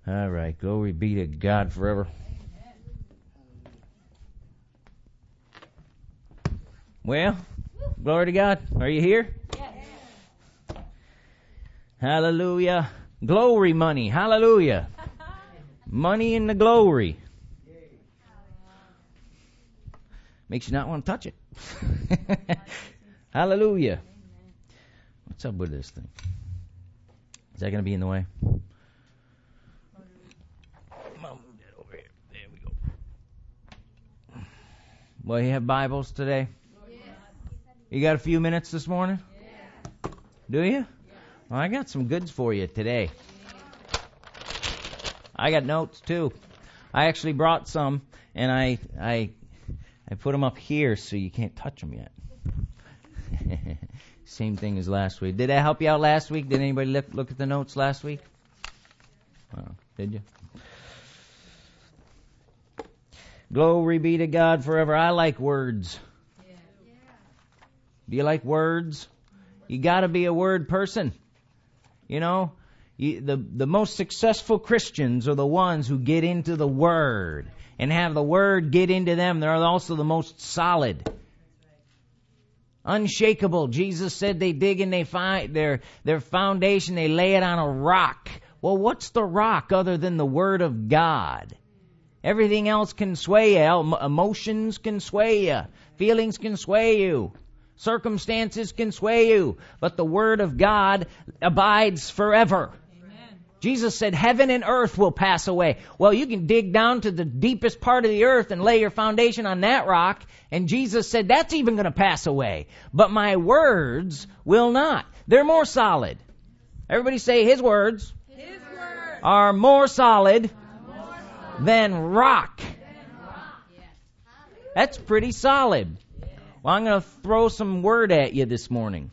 All right, glory be to God forever. Well, glory to God. Are you here? Yes. Hallelujah. Glory money. Hallelujah. Money in the glory. Makes you not want to touch it. Hallelujah. What's up with this thing? Is that going to be in the way? I'll move that over here. There we go. Well, you have Bibles today? Yes. You got a few minutes this morning? Yes. Do you? Yes. Well, I got some goods for you today. I got notes too. I actually brought some, and I put them up here so you can't touch them yet. Same thing as last week. Did I help you out last week? Did anybody look at the notes last week? Oh, did you? Glory be to God forever. I like words. Yeah. Do you like words? You got to be a word person. You know, the most successful Christians are the ones who get into the Word and have the Word get into them. They're also the most solid. Unshakable. Jesus said they dig and they find their foundation, they lay it on a rock. Well, what's the rock other than the Word of God? Everything else can sway you. Emotions can sway you. Feelings can sway you. Circumstances can sway you. But the Word of God abides forever. Jesus said heaven and earth will pass away. Well, you can dig down to the deepest part of the earth and lay your foundation on that rock. And Jesus said that's even going to pass away. But my words will not. They're more solid. Everybody say His words, are more solid than rock. That's pretty solid. Well, I'm going to throw some word at you this morning.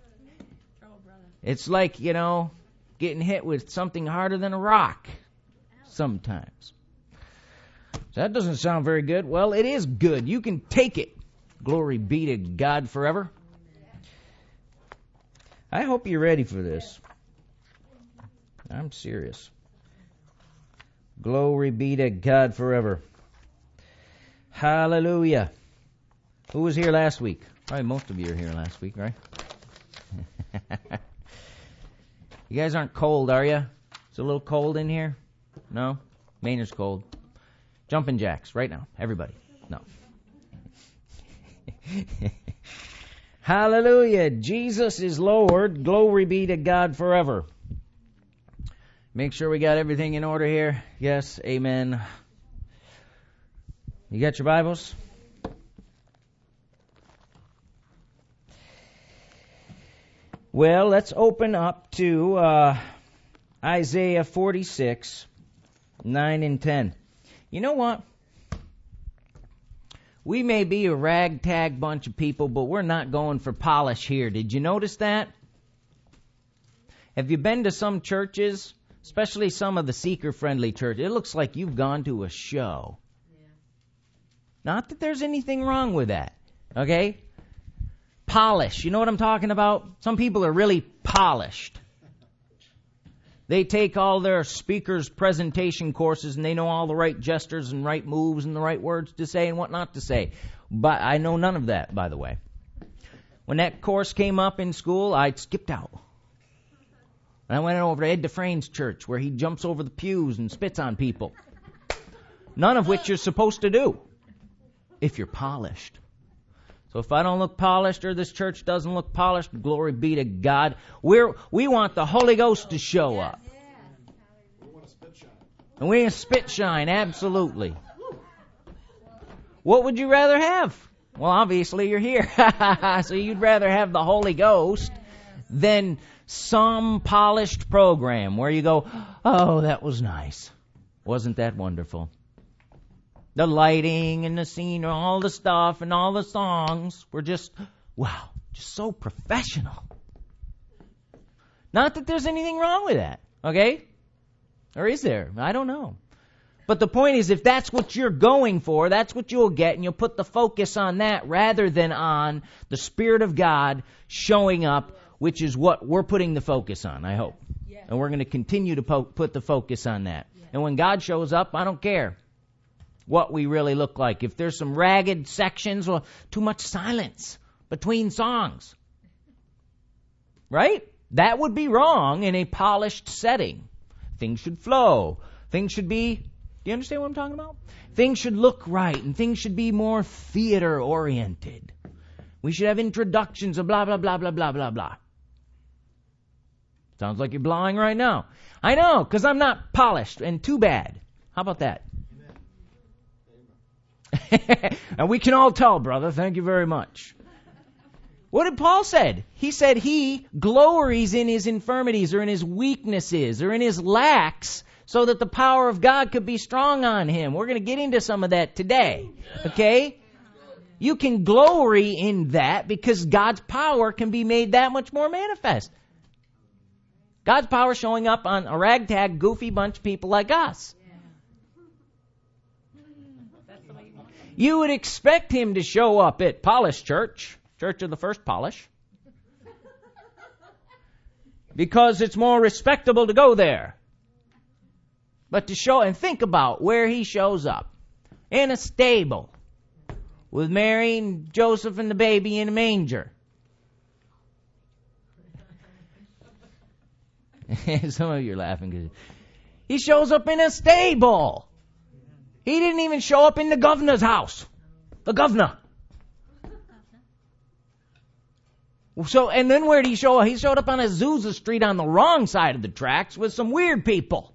It's like, getting hit with something harder than a rock sometimes. So that doesn't sound very good. Well, it is good. You can take it. Glory be to God forever. I hope you're ready for this. I'm serious. Glory be to God forever. Hallelujah. Who was here last week? Probably most of you are here last week, right? You guys aren't cold, are you? It's a little cold in here? No? Maynard's cold. Jumping jacks right now. Everybody. No. Hallelujah. Jesus is Lord. Glory be to God forever. Make sure we got everything in order here. Yes. Amen. You got your Bibles? Well, let's open up to Isaiah 46, 9 and 10. You know what? We may be a ragtag bunch of people, but we're not going for polish here. Did you notice that? Have you been to some churches, especially some of the seeker-friendly churches? It looks like you've gone to a show. Yeah. Not that there's anything wrong with that, okay? Polish. You know what I'm talking about? Some people are really polished. They take all their speakers' presentation courses and they know all the right gestures and right moves and the right words to say and what not to say. But I know none of that, by the way. When that course came up in school, I skipped out. And I went over to Ed Dufresne's church where he jumps over the pews and spits on people. None of which you're supposed to do if you're polished. So if I don't look polished or this church doesn't look polished, glory be to God. We want the Holy Ghost to show up. We want to spit shine. And we want to spit shine, absolutely. What would you rather have? Well, obviously you're here. So you'd rather have the Holy Ghost than some polished program where you go, oh, that was nice. Wasn't that wonderful? The lighting and the scene and all the stuff and all the songs were just, wow, just so professional. Not that there's anything wrong with that, okay? Or is there? I don't know. But the point is, if that's what you're going for, that's what you'll get, and you'll put the focus on that rather than on the Spirit of God showing up, which is what we're putting the focus on, I hope. Yes. And we're going to continue to put the focus on that. And when God shows up, I don't care what we really look like. If there's some ragged sections, well, too much silence between songs. Right? That would be wrong in a polished setting. Things should flow. Things should be, do you understand what I'm talking about? Things should look right, and things should be more theater-oriented. We should have introductions of blah, blah, blah, blah, blah, blah, blah. Sounds like you're blowing right now. I know, because I'm not polished, and too bad. How about that? And we can all tell, brother. Thank you very much. What did Paul say? He said he glories in his infirmities or in his weaknesses or in his lacks so that the power of God could be strong on him. We're going to get into some of that today. Okay? You can glory in that because God's power can be made that much more manifest. God's power showing up on a ragtag, goofy bunch of people like us. You would expect him to show up at Polish Church of the First Polish, because it's more respectable to go there. But to show, and think about where he shows up. In a stable, with Mary and Joseph and the baby in a manger. Some of you are laughing because he shows up in a stable. He didn't even show up in the governor's house. The governor. So, and then where did he show up? He showed up on Azusa Street on the wrong side of the tracks with some weird people.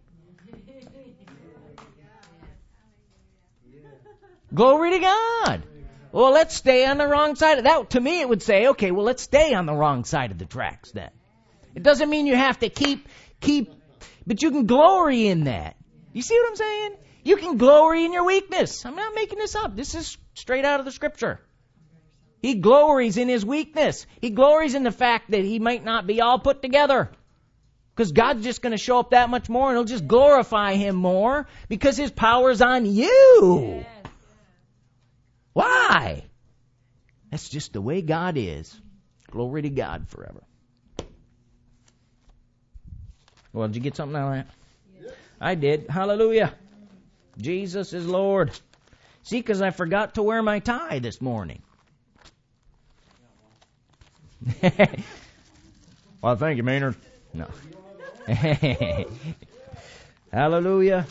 Glory to God. Well, let's stay on the wrong side of that. To me, it would say, okay, well, let's stay on the wrong side of the tracks then. It doesn't mean you have to keep, but you can glory in that. You see what I'm saying? You can glory in your weakness. I'm not making this up. This is straight out of the Scripture. He glories in his weakness. He glories in the fact that he might not be all put together. Because God's just going to show up that much more and he'll just glorify him more because his power's on you. Yes. Why? That's just the way God is. Glory to God forever. Well, did you get something out of that? Yes. I did. Hallelujah. Jesus is Lord. See, because I forgot to wear my tie this morning. Well, thank you, Maynard. No. Hallelujah.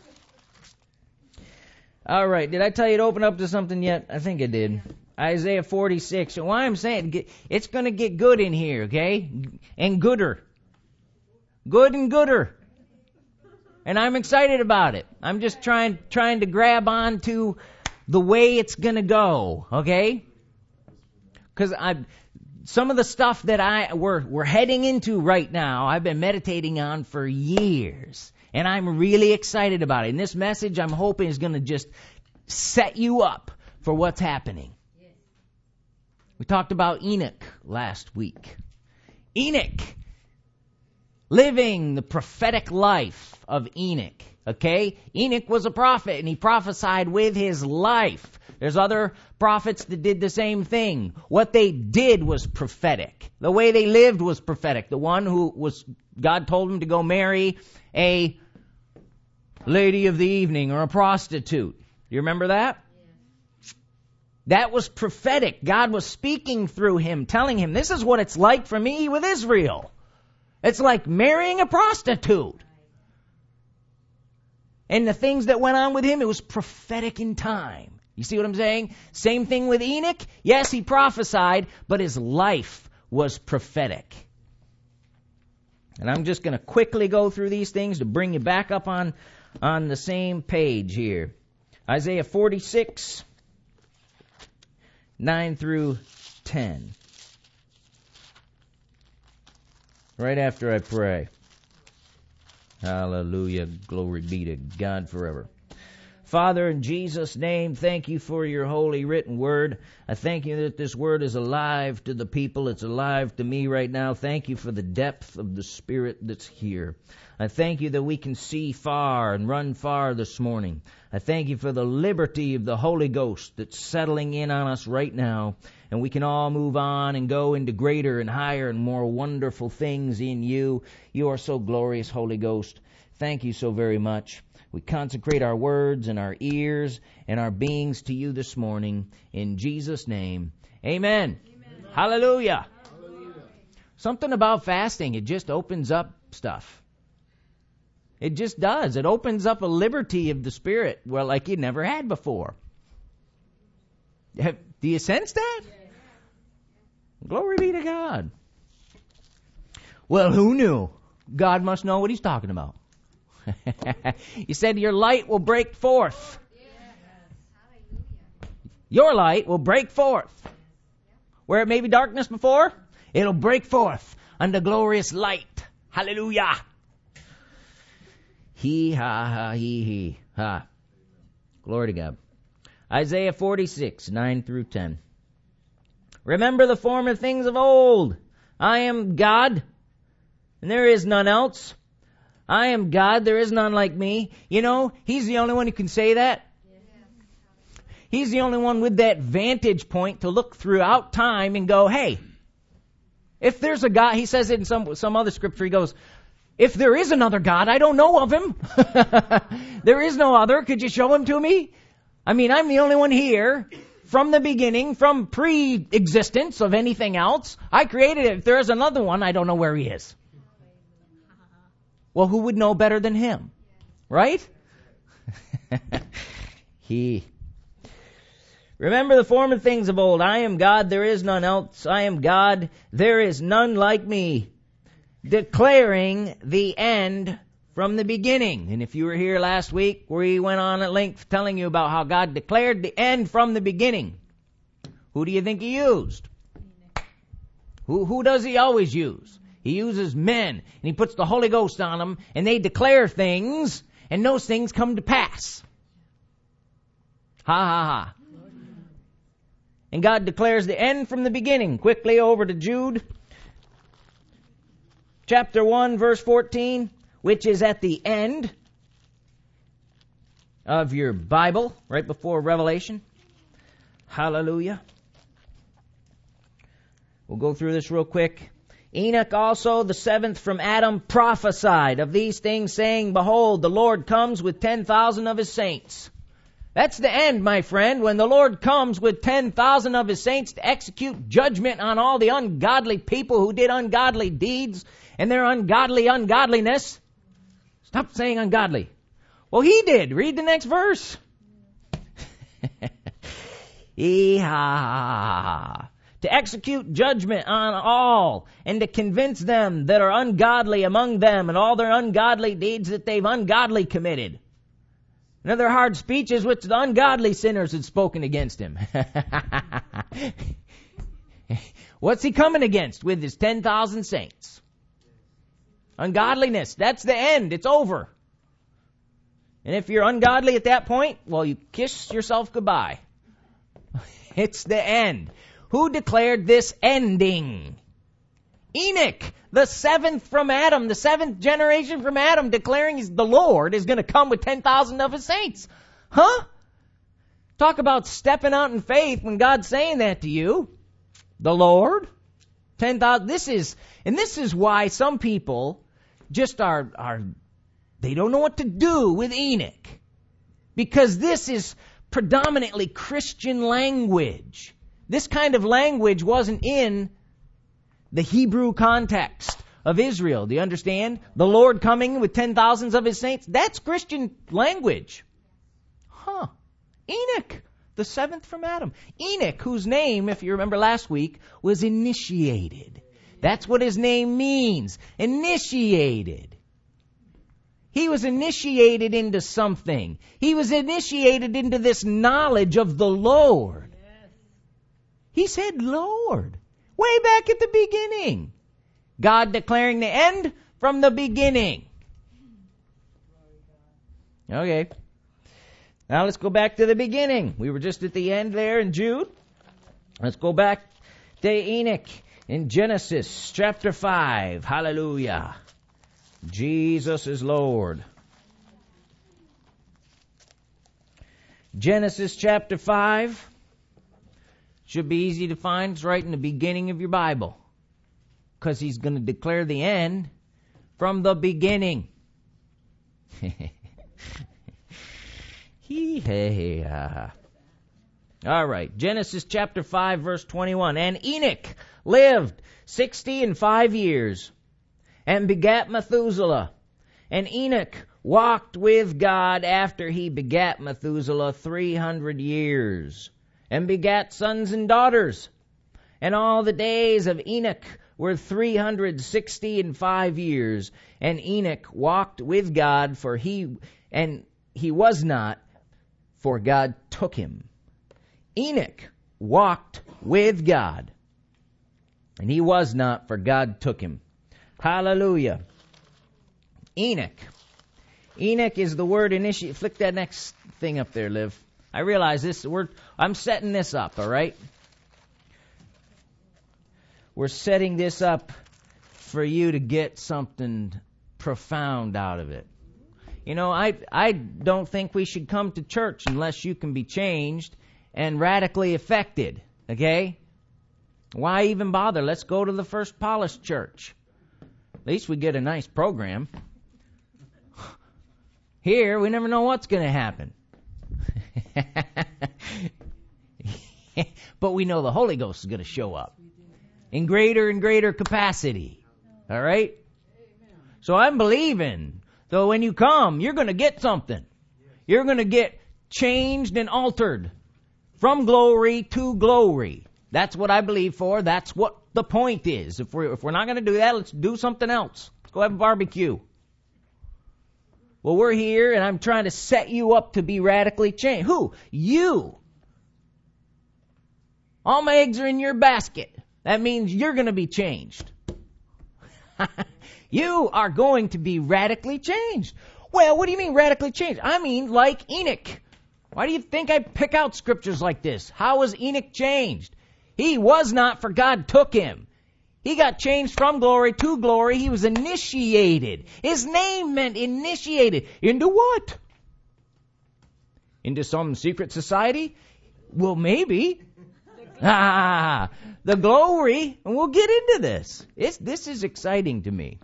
All right. Did I tell you to open up to something yet? I think I did. Isaiah 46. And why I'm saying it's going to get good in here, okay? And gooder. Good and gooder. And I'm excited about it. I'm just trying to grab on to the way it's going to go, okay? Because some of the stuff that we're heading into right now, I've been meditating on for years. And I'm really excited about it. And this message, I'm hoping, is going to just set you up for what's happening. Yes. We talked about Enoch last week. Enoch, living the prophetic life of Enoch. Okay? Enoch was a prophet, and he prophesied with his life. There's other prophets that did the same thing. What they did was prophetic. The way they lived was prophetic. The one God told him to go marry a lady of the evening or a prostitute. You remember that? Yeah. That was prophetic. God was speaking through him, telling him, this is what it's like for me with Israel. It's like marrying a prostitute. And the things that went on with him, it was prophetic in time. You see what I'm saying? Same thing with Enoch. Yes, he prophesied, but his life was prophetic. And I'm just going to quickly go through these things to bring you back up on the same page here. Isaiah 46, 9 through 10. Right after I pray. Hallelujah. Glory be to God forever. Father, in Jesus' name, thank you for your holy written word. I thank you that this word is alive to the people. It's alive to me right now. Thank you for the depth of the Spirit that's here. I thank you that we can see far and run far this morning. I thank you for the liberty of the Holy Ghost that's settling in on us right now. And we can all move on and go into greater and higher and more wonderful things in you. You are so glorious, Holy Ghost. Thank you so very much. We consecrate our words and our ears and our beings to you this morning. In Jesus' name, amen. Amen. Hallelujah. Hallelujah. Something about fasting, it just opens up stuff. It just does. It opens up a liberty of the Spirit, well, like you never had before. Do you sense that? Glory be to God. Well, who knew? God must know what he's talking about. You said your light will break forth. Your light will break forth. Where it may be darkness before, it'll break forth unto glorious light. Hallelujah. He, ha, ha, he, ha. Glory to God. Isaiah 46, 9 through 10. Remember the former things of old. I am God, and there is none else. I am God, there is none like me. You know, he's the only one who can say that. He's the only one with that vantage point to look throughout time and go, hey, if there's a God, he says it in some other scripture, he goes, if there is another God, I don't know of him. There is no other. Could you show him to me? I mean, I'm the only one here from the beginning, from pre-existence of anything else. I created it. If there is another one, I don't know where he is. Well, who would know better than him? Right? Remember the former things of old. I am God, there is none else. I am God, there is none like me. Declaring the end from the beginning. And if you were here last week, we went on at length telling you about how God declared the end from the beginning. Who do you think he used? Who does he always use? He uses men, and he puts the Holy Ghost on them, and they declare things, and those things come to pass. Ha, ha, ha. And God declares the end from the beginning. Quickly over to Jude. Chapter 1, verse 14, which is at the end of your Bible, right before Revelation. Hallelujah. We'll go through this real quick. Enoch also, the seventh from Adam, prophesied of these things, saying, behold, the Lord comes with 10,000 of his saints. That's the end, my friend, when the Lord comes with 10,000 of his saints to execute judgment on all the ungodly people who did ungodly deeds and their ungodliness. Stop saying ungodly. Well, he did. Read the next verse. Eeha. To execute judgment on all, and to convince them that are ungodly among them, and all their ungodly deeds that they've ungodly committed. And other hard speeches which the ungodly sinners had spoken against him. What's he coming against with his 10,000 saints? Ungodliness. That's the end. It's over. And if you're ungodly at that point, well, you kiss yourself goodbye. It's the end. Who declared this ending? Enoch, the seventh from Adam, the seventh generation from Adam, declaring the Lord is going to come with 10,000 of his saints. Huh? Talk about stepping out in faith when God's saying that to you. The Lord, 10,000. This is why some people just they don't know what to do with Enoch. Because this is predominantly Christian language. This kind of language wasn't in the Hebrew context of Israel. Do you understand? The Lord coming with 10,000s of his saints. That's Christian language. Huh. Enoch, the seventh from Adam. Enoch, whose name, if you remember last week, was initiated. That's what his name means. Initiated. He was initiated into something. He was initiated into this knowledge of the Lord. He said, Lord, way back at the beginning. God declaring the end from the beginning. Okay. Now let's go back to the beginning. We were just at the end there in Jude. Let's go back to Enoch in Genesis chapter 5. Hallelujah. Jesus is Lord. Genesis chapter 5. Should be easy to find. It's right in the beginning of your Bible. Because he's going to declare the end from the beginning. All right. Genesis chapter 5, verse 21. And Enoch lived 65 years and begat Methuselah. And Enoch walked with God after he begat Methuselah 300 years and begat sons and daughters. And all the days of Enoch were 365 years. And Enoch walked with God, for he was not, for God took him. Enoch walked with God, and he was not, for God took him. Hallelujah. Enoch. Enoch is the word initiate. Flick that next thing up there, Liv. I realize this. I'm setting this up, all right? We're setting this up for you to get something profound out of it. You know, I don't think we should come to church unless you can be changed and radically affected, okay? Why even bother? Let's go to the First Polished Church. At least we get a nice program. Here, we never know what's going to happen. But we know the Holy Ghost is going to show up in greater and greater capacity. All right? So I'm believing, though, when you come, you're going to get something. You're going to get changed and altered from glory to glory. That's what I believe for. That's what the point is. If we're not going to do that, let's do something else. Let's go have a barbecue. Well, we're here, and I'm trying to set you up to be radically changed. Who? You. All my eggs are in your basket. That means you're going to be changed. You are going to be radically changed. Well, what do you mean radically changed? I mean like Enoch. Why do you think I pick out scriptures like this? How was Enoch changed? He was not, for God took him. He got changed from glory to glory. He was initiated. His name meant initiated. Into what? Into some secret society? Well, maybe. The glory. And we'll get into this. This is exciting to me.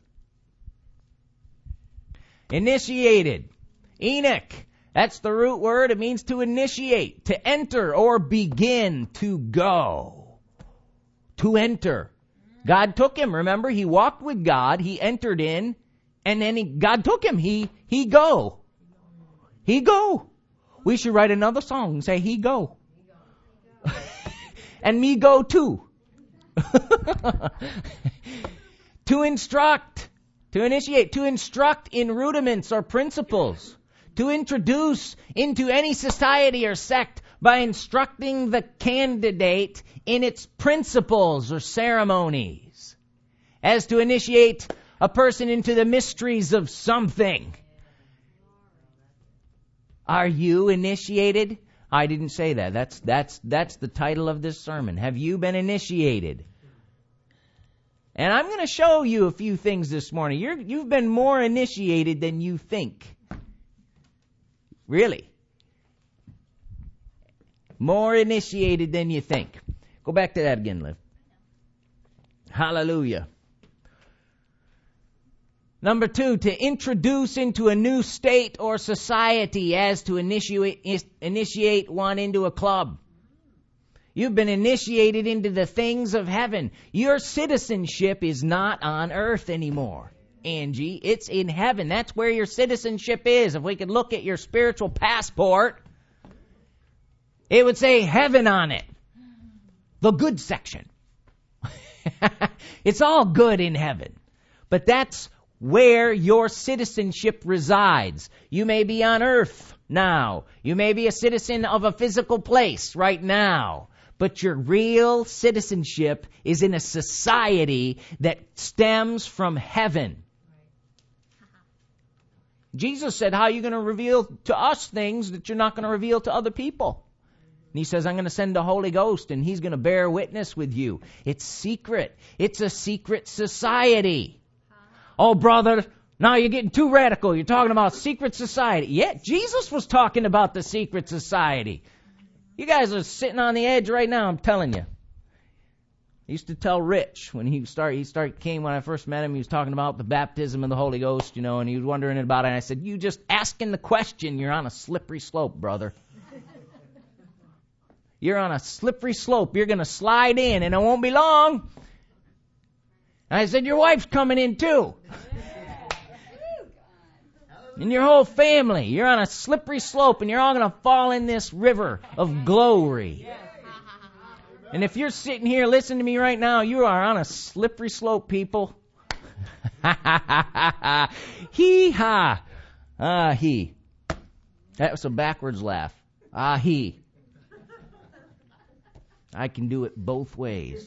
Initiated. Enoch. That's the root word. It means to initiate, to enter or begin, to go. To enter. God took him. Remember, he walked with God. He entered in, and then God took him. He go. He go. We should write another song and say, he go. And me go too. To instruct, to initiate, to instruct in rudiments or principles. To introduce into any society or sect by instructing the candidate in its principles or ceremonies. As to initiate a person into the mysteries of something. Are you initiated? I didn't say that. That's the title of this sermon. Have you been initiated? And I'm going to show you a few things this morning. You've been more initiated than you think. Really. More initiated than you think. Go back to that again, Liv. Hallelujah. Number 2, to introduce into a new state or society, as to initiate one into a club. You've been initiated into the things of heaven. Your citizenship is not on earth anymore, Angie. It's in heaven. That's where your citizenship is. If we could look at your spiritual passport, it would say heaven on it. The good section. It's all good in heaven. But that's where your citizenship resides. You may be on earth now. You may be a citizen of a physical place right now. But your real citizenship is in a society that stems from heaven. Jesus said, how are you going to reveal to us things that you're not going to reveal to other people? And he says, I'm going to send the Holy Ghost, and he's going to bear witness with you. It's secret. It's a secret society. Oh, brother, Now you're getting too radical. You're talking about secret society. Yeah, Jesus was talking about the secret society. You guys are sitting on the edge right now, I'm telling you. I used to tell Rich when he came when I first met him, he was talking about the baptism of the Holy Ghost, and he was wondering about it. And I said, you just asking the question, you're on a slippery slope, brother. You're on a slippery slope. You're going to slide in, and it won't be long. And I said, your wife's coming in too. And your whole family. You're on a slippery slope, and you're all going to fall in this river of glory. And if you're sitting here listening to me right now, you are on a slippery slope, people. Hee-ha. Ah-hee. That was a backwards laugh. Ah-hee. I can do it both ways.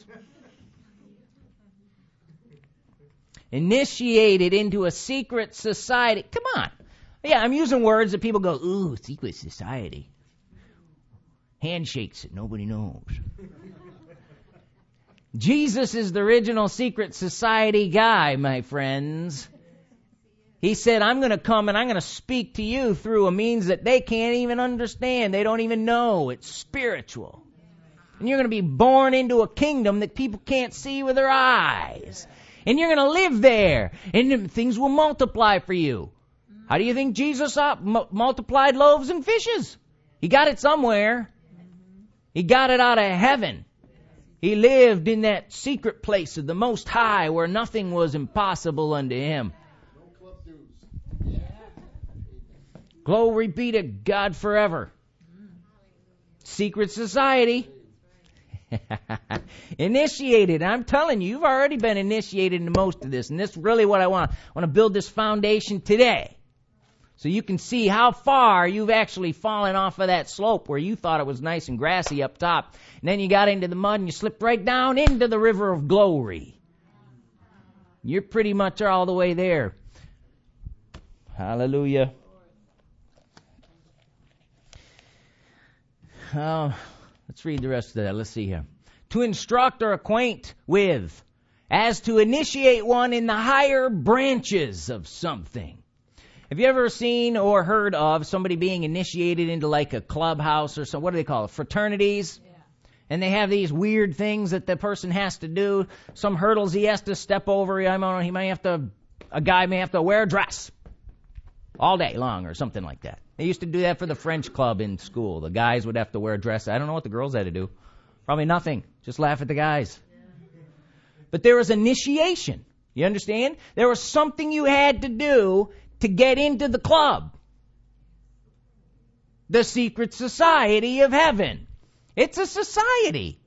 Initiated into a secret society. Come on. Yeah, I'm using words that people go, ooh, secret society. Handshakes that nobody knows. Jesus is the original secret society guy, my friends. He said, I'm going to come and I'm going to speak to you through a means that they can't even understand. They don't even know. It's spiritual. And you're going to be born into a kingdom that people can't see with their eyes. And you're going to live there. And things will multiply for you. How do you think Jesus multiplied loaves and fishes? He got it somewhere. He got it out of heaven. He lived in that secret place of the Most High where nothing was impossible unto him. Glory be to God forever. Secret society. Initiated. I'm telling you, you've already been initiated into most of this. And this is really what I want. I want to build this foundation today. So you can see how far you've actually fallen off of that slope where you thought it was nice and grassy up top. And then you got into the mud and you slipped right down into the river of glory. You're pretty much all the way there. Hallelujah. Let's read the rest of that. Let's see here. To instruct or acquaint with, as to initiate one in the higher branches of something. Have you ever seen or heard of somebody being initiated into like a clubhouse or some, what do they call it, fraternities? Yeah. And they have these weird things that the person has to do, some hurdles he has to step over. A guy may have to wear a dress all day long or something like that. They used to do that for the French club in school. The guys would have to wear a dress. I don't know what the girls had to do. Probably nothing. Just laugh at the guys. Yeah. But there was initiation. You understand? There was something you had to do to get into the club. The secret society of heaven. It's a society.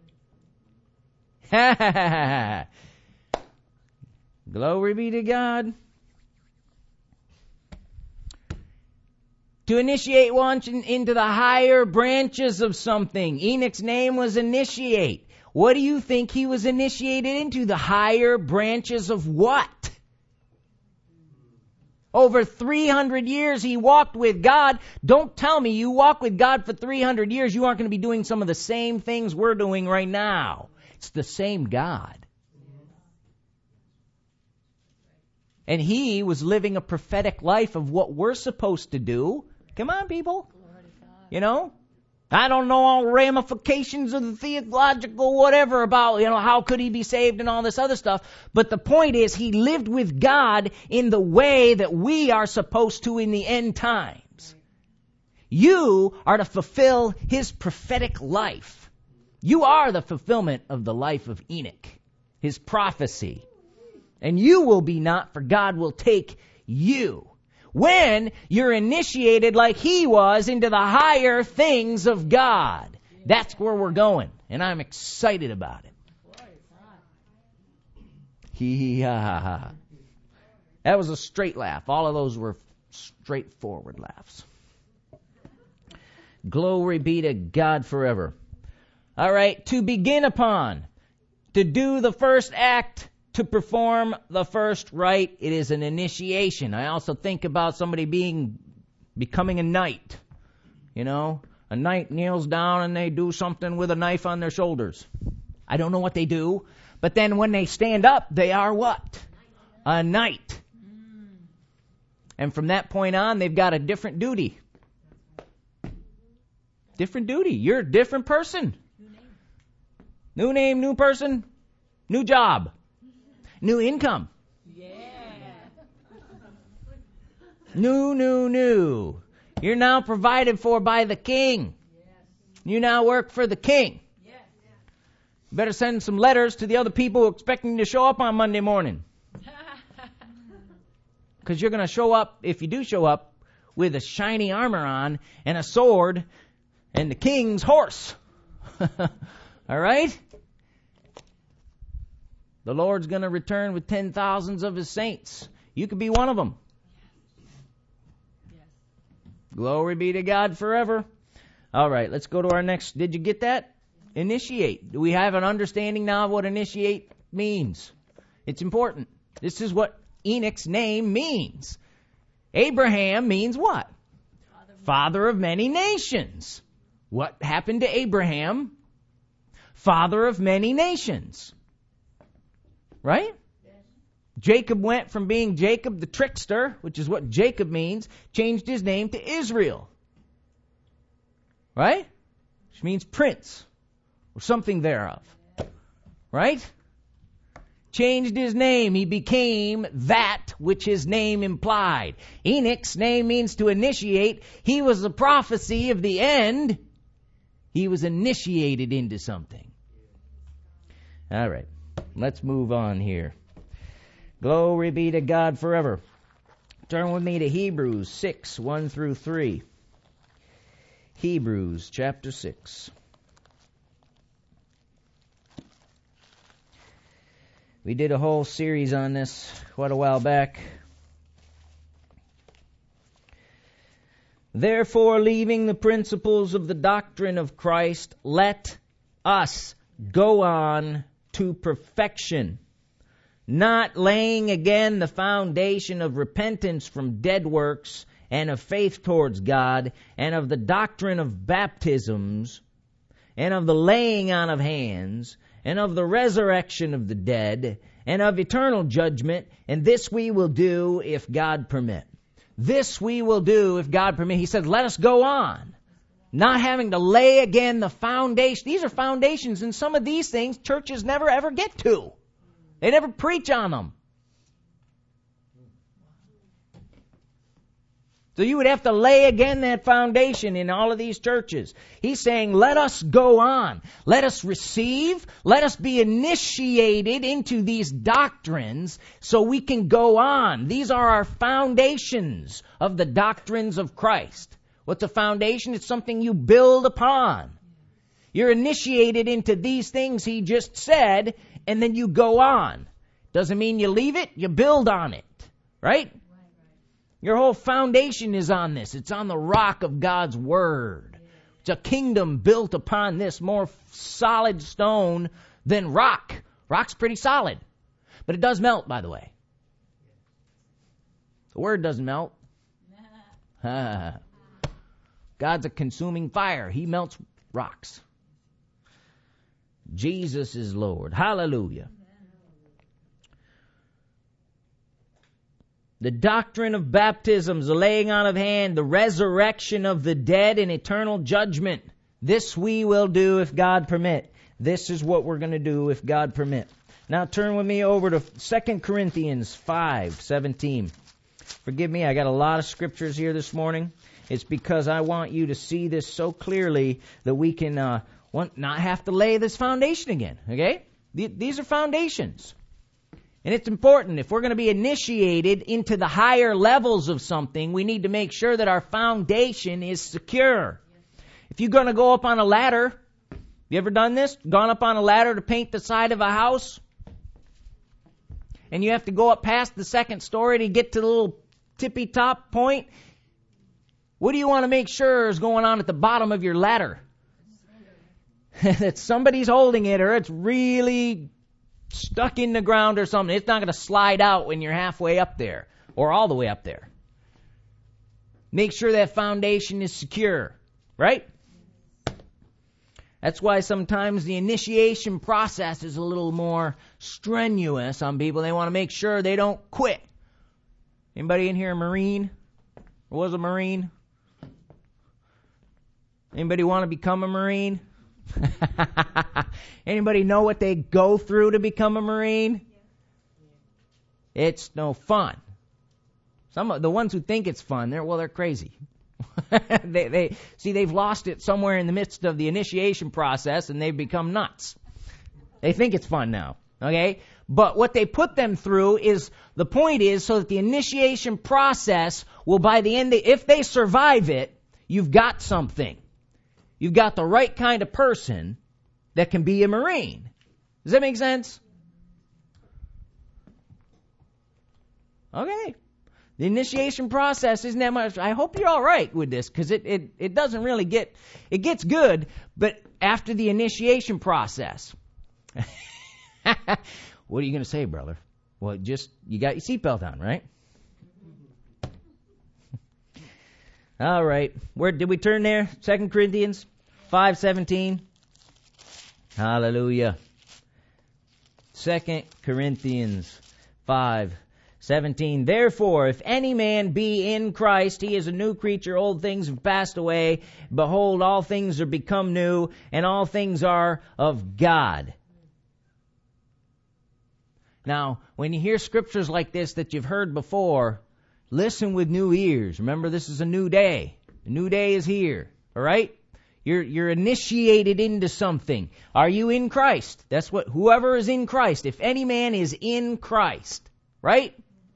Glory be to God. To initiate one into the higher branches of something. Enoch's name was initiate. What do you think he was initiated into? The higher branches of what? Over 300 years he walked with God. Don't tell me you walk with God for 300 years, you aren't going to be doing some of the same things we're doing right now. It's the same God. And he was living a prophetic life of what we're supposed to do. Come on, people. I don't know all the ramifications of the theological whatever about, how could he be saved and all this other stuff. But the point is he lived with God in the way that we are supposed to in the end times. You are to fulfill his prophetic life. You are the fulfillment of the life of Enoch, his prophecy. And you will be not, for God will take you. When you're initiated like he was into the higher things of God. That's where we're going. And I'm excited about it. Hee-hee-ha-ha-ha. That was a straight laugh. All of those were straightforward laughs. Glory be to God forever. All right, to begin upon. To do the first act. To perform the first rite, it is an initiation. I also think about somebody becoming a knight. A knight kneels down and they do something with a knife on their shoulders. I don't know what they do, but then when they stand up, they are what? A knight. And from that point on, they've got a different duty. Different duty. You're a different person. New name, new person, new job, new income. New. You're now provided for by the King. You now work for the King. You better send some letters to the other people expecting to show up on Monday morning. Because you're going to show up, if you do show up, with a shiny armor on and a sword and the king's horse. All right? The Lord's going to return with 10,000s of his saints. You could be one of them. Glory be to God forever. All right, let's go to our next. Did you get that? Initiate. Do we have an understanding now of what initiate means? It's important. This is what Enoch's name means. Abraham means what? Father of many nations. What happened to Abraham? Father of many nations. Right? Jacob went from being Jacob the trickster, which is what Jacob means, changed his name to Israel. Right? Which means prince, or something thereof. Right? Changed his name. He became that which his name implied. Enoch's name means to initiate. He was a prophecy of the end. He was initiated into something. All right. Let's move on here. Glory be to God forever. Turn with me to Hebrews 6, 1 through 3. Hebrews chapter 6. We did a whole series on this quite a while back. Therefore, leaving the principles of the doctrine of Christ, let us go on to perfection, not laying again the foundation of repentance from dead works and of faith towards God, and of the doctrine of baptisms, and of the laying on of hands, and of the resurrection of the dead, and of eternal judgment, and this we will do if God permit. This we will do if God permit. He said, let us go on. Not having to lay again the foundation. These are foundations, and some of these things churches never ever get to. They never preach on them. So you would have to lay again that foundation in all of these churches. He's saying, let us go on. Let us receive. Let us be initiated into these doctrines so we can go on. These are our foundations of the doctrines of Christ. What's a foundation? It's something you build upon. You're initiated into these things he just said, and then you go on. Doesn't mean you leave it, you build on it. Right? Your whole foundation is on this. It's on the rock of God's Word. It's a kingdom built upon this more solid stone than rock. Rock's pretty solid. But it does melt, by the way. The Word doesn't melt. God's a consuming fire. He melts rocks. Jesus is Lord. Hallelujah. The doctrine of baptisms, the laying on of hand, the resurrection of the dead, and eternal judgment. This we will do if God permit. This is what we're going to do if God permit. Now turn with me over to 2 Corinthians 5:17. Forgive me, I got a lot of scriptures here this morning. It's because I want you to see this so clearly that we can not have to lay this foundation again. Okay? These are foundations. And it's important. If we're going to be initiated into the higher levels of something, we need to make sure that our foundation is secure. If you're going to go up on a ladder, you ever done this? Gone up on a ladder to paint the side of a house? And you have to go up past the second story to get to the little tippy top point? What do you want to make sure is going on at the bottom of your ladder? That somebody's holding it, or it's really stuck in the ground or something. It's not going to slide out when you're halfway up there or all the way up there. Make sure that foundation is secure, right? That's why sometimes the initiation process is a little more strenuous on people. They want to make sure they don't quit. Anybody in here a Marine? Or was a Marine? Anybody want to become a Marine? Anybody know what they go through to become a Marine? It's no fun. Some of the ones who think it's fun, they're crazy. They've lost it somewhere in the midst of the initiation process, and they've become nuts. They think it's fun now, okay? But what they put them through the point is so that the initiation process will, by the end, if they survive it, you've got something. You've got the right kind of person that can be a Marine. Does that make sense? Okay. The initiation process isn't that much. I hope you're all right with this, because it doesn't really it gets good, but after the initiation process. What are you going to say, brother? Well, you got your seatbelt on, right? All right. Where did we turn there? 2 Corinthians 5:17. Hallelujah. 2 Corinthians 5:17. Therefore, if any man be in Christ, he is a new creature. Old things have passed away. Behold, all things are become new, and all things are of God. Now, when you hear scriptures like this that you've heard before, listen with new ears. Remember, this is a new day. A new day is here. All right? You're initiated into something. Are you in Christ? That's what, whoever is in Christ. If any man is in Christ. Right?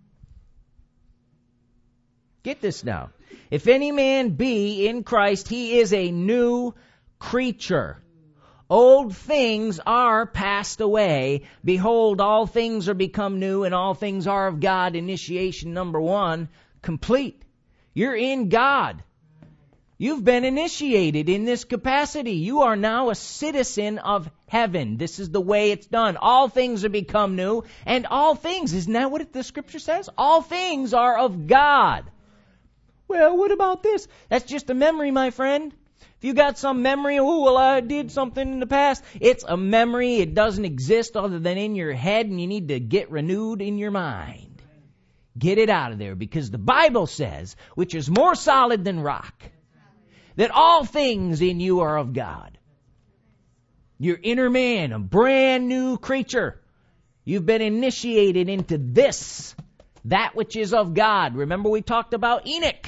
Get this now. If any man be in Christ, he is a new creature. Old things are passed away. Behold, all things are become new, and all things are of God. Initiation number 1, complete. You're in God. You've been initiated in this capacity. You are now a citizen of heaven. This is the way it's done. All things are become new, and all things, isn't that what the scripture says? All things are of God. Well, what about this? That's just a memory, my friend. If you got some memory, I did something in the past. It's a memory. It doesn't exist other than in your head, and you need to get renewed in your mind. Get it out of there, because the Bible says, which is more solid than rock, that all things in you are of God. Your inner man, a brand new creature. You've been initiated into this, that which is of God. Remember we talked about Enoch.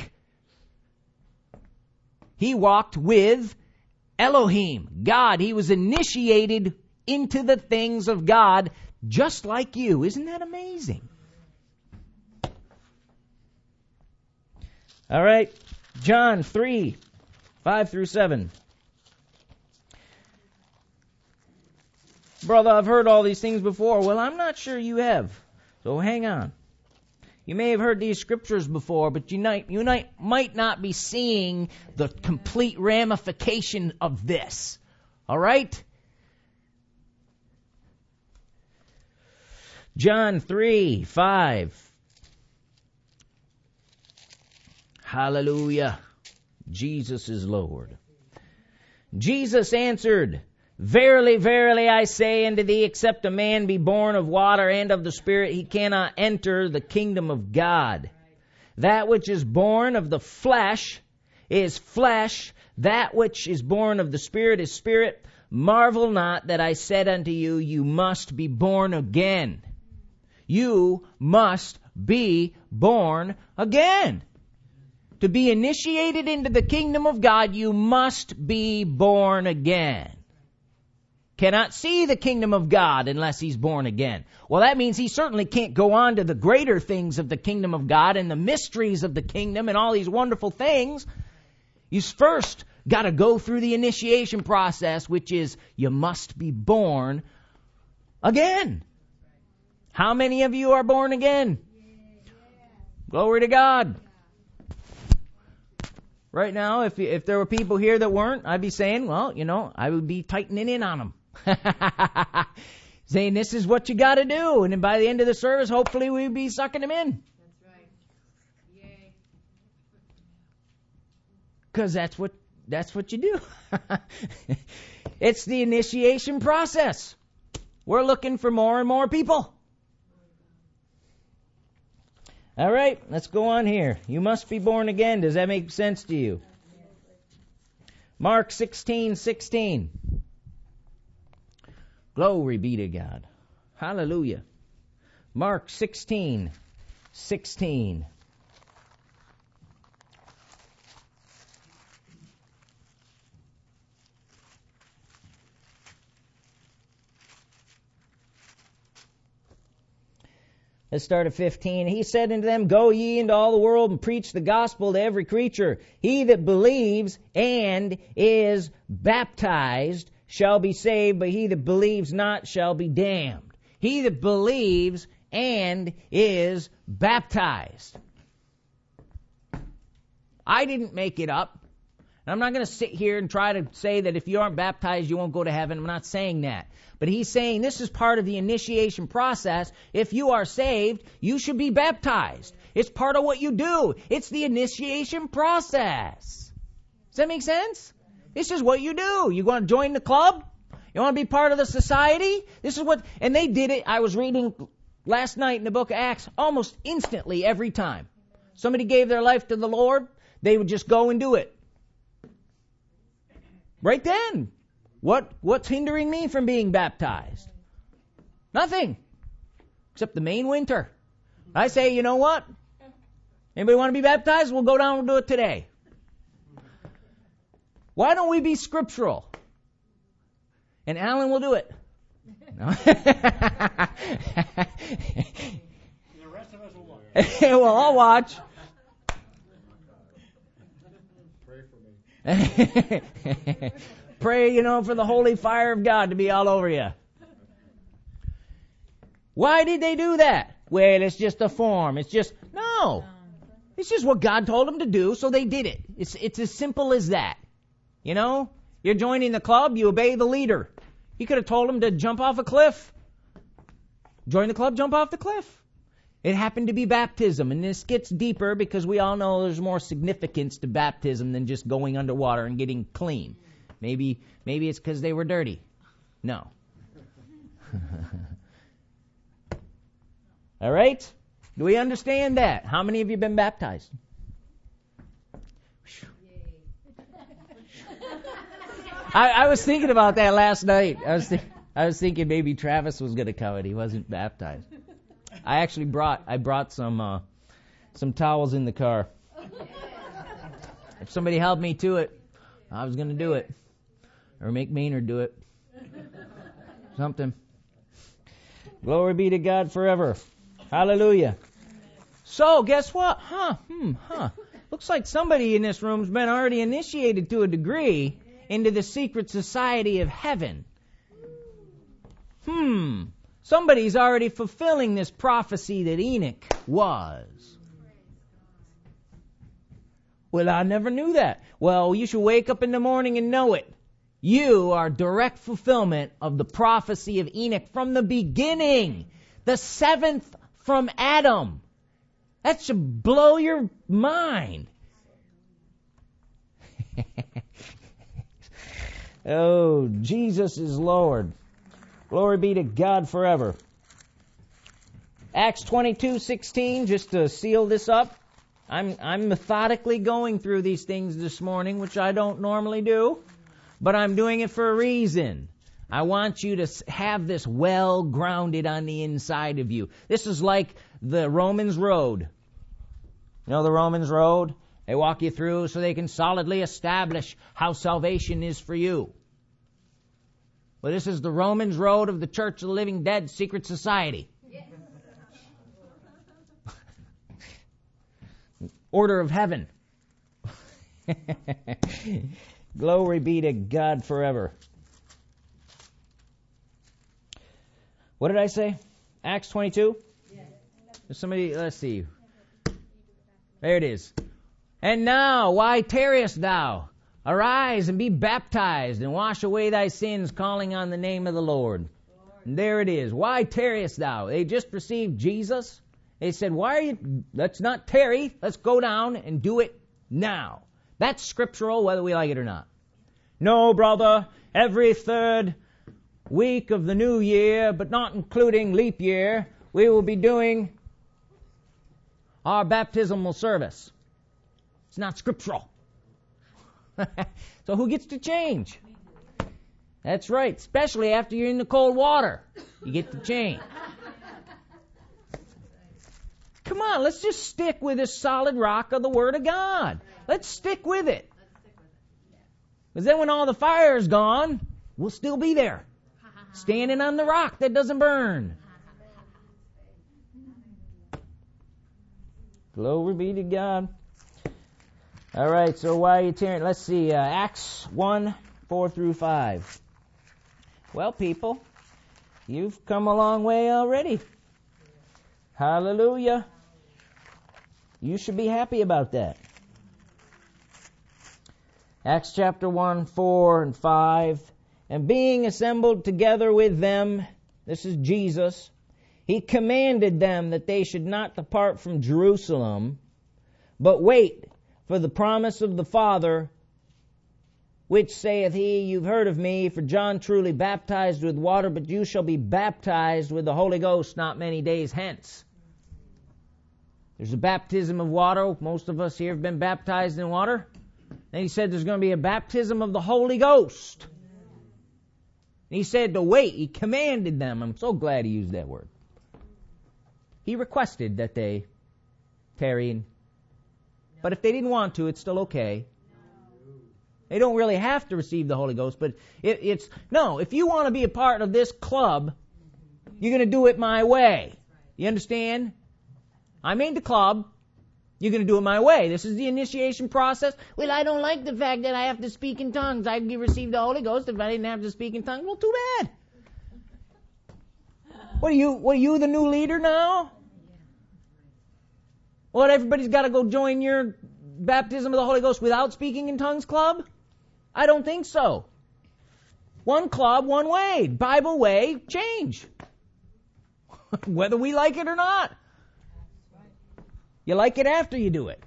He walked with Elohim, God. He was initiated into the things of God, just like you. Isn't that amazing? All right, John 3:5-7. Brother, I've heard all these things before. Well, I'm not sure you have, so hang on. You may have heard these scriptures before, but you might not be seeing the complete ramification of this. All right? John 3:5. Hallelujah. Jesus is Lord. Jesus answered, Verily, verily, I say unto thee, except a man be born of water and of the Spirit, he cannot enter the kingdom of God. That which is born of the flesh is flesh. That which is born of the Spirit is spirit. Marvel not that I said unto you, you must be born again. You must be born again. To be initiated into the kingdom of God, you must be born again. Cannot see the kingdom of God unless he's born again. Well, that means he certainly can't go on to the greater things of the kingdom of God and the mysteries of the kingdom and all these wonderful things. He's first got to go through the initiation process, which is you must be born again. How many of you are born again? Glory to God. Right now, if there were people here that weren't, I'd be saying, well, I would be tightening in on them. Saying this is what you got to do, and then by the end of the service, hopefully we'll be sucking them in. That's right. Yay. Because that's what you do. It's the initiation process. We're looking for more and more people. All right, let's go on here. You must be born again. Does that make sense to you? Mark 16:16. Glory be to God. Hallelujah. Mark 16:16. Let's start at 15. He said unto them, Go ye into all the world and preach the gospel to every creature. He that believes and is baptized shall be saved, but he that believes not shall be damned. He that believes and is baptized. I didn't make it up. And I'm not going to sit here and try to say that if you aren't baptized, you won't go to heaven. I'm not saying that. But he's saying this is part of the initiation process. If you are saved, you should be baptized. It's part of what you do. It's the initiation process. Does that make sense? This is what you do. You want to join the club? You want to be part of the society? This is what, and they did it. I was reading last night in the book of Acts almost instantly every time. Somebody gave their life to the Lord, they would just go and do it. Right then. What's hindering me from being baptized? Nothing. Except the main winter. I say, you know what? Anybody want to be baptized? We'll go down and do it today. Why don't we be scriptural? And Alan will do it. No? The rest of us will watch. Well, I'll watch. Pray for me. Pray, for the holy fire of God to be all over you. Why did they do that? Well, it's just a form. It's just, no. It's just what God told them to do, so they did it. It's as simple as that. You're joining the club, you obey the leader. He could have told them to jump off a cliff. Join the club, jump off the cliff. It happened to be baptism, and this gets deeper because we all know there's more significance to baptism than just going underwater and getting clean. Maybe it's because they were dirty. No. All right? Do we understand that? How many of you have been baptized? I was thinking about that last night. I was thinking maybe Travis was going to come and he wasn't baptized. I actually brought some towels in the car. If somebody held me to it, I was going to do it. Or make Maynard do it. Something. Glory be to God forever. Hallelujah. So, guess what? Looks like somebody in this room's been already initiated to a degree into the secret society of heaven. Somebody's already fulfilling this prophecy that Enoch was. Well, I never knew that. Well, you should wake up in the morning and know it. You are direct fulfillment of the prophecy of Enoch from the beginning. The seventh from Adam. That should blow your mind. Oh, Jesus is Lord. Glory be to God forever. Acts 22:16, just to seal this up. I'm methodically going through these things this morning, which I don't normally do, but I'm doing it for a reason. I want you to have this well grounded on the inside of you. This is like the Romans Road. You know the Romans Road? They walk you through so they can solidly establish how salvation is for you. Well, this is the Romans Road of the Church of the Living Dead Secret Society. Order of heaven. Glory be to God forever. What did I say? Acts 22? There's somebody, let's see. There it is. And now, why tarriest thou? Arise and be baptized and wash away thy sins, calling on the name of the Lord. And there it is. Why tarriest thou? They just received Jesus. They said, let's not tarry. Let's go down and do it now. That's scriptural, whether we like it or not. No, brother, every third week of the new year, but not including leap year, we will be doing our baptismal service. It's not scriptural. So who gets to change? That's right, especially after you're in the cold water. You get to change. Come on, let's just stick with this solid rock of the Word of God. Let's stick with it. Because then when all the fire is gone, we'll still be there. Standing on the rock that doesn't burn. Glory be to God. All right, so while you're tearing, let's see, Acts 1, 4 through 5. Well, people, you've come a long way already. Hallelujah. You should be happy about that. Acts chapter 1, 4 and 5. And being assembled together with them, this is Jesus, he commanded them that they should not depart from Jerusalem, but wait for the promise of the Father, which saith he, you've heard of me, for John truly baptized with water, but you shall be baptized with the Holy Ghost not many days hence. There's a baptism of water. Most of us here have been baptized in water. And he said there's going to be a baptism of the Holy Ghost. And he said to wait. He commanded them. I'm so glad he used that word. He requested that they tarry. But if they didn't want to, it's still okay. They don't really have to receive the Holy Ghost. But if you want to be a part of this club, you're going to do it my way. You understand? I'm in the club. You're going to do it my way. This is the initiation process. Well, I don't like the fact that I have to speak in tongues. I'd receive the Holy Ghost if I didn't have to speak in tongues. Well, too bad. What are you the new leader now? What, everybody's got to go join your baptism of the Holy Ghost without speaking in tongues club? I don't think so. One club, one way. Bible way, change. Whether we like it or not. You like it after you do it.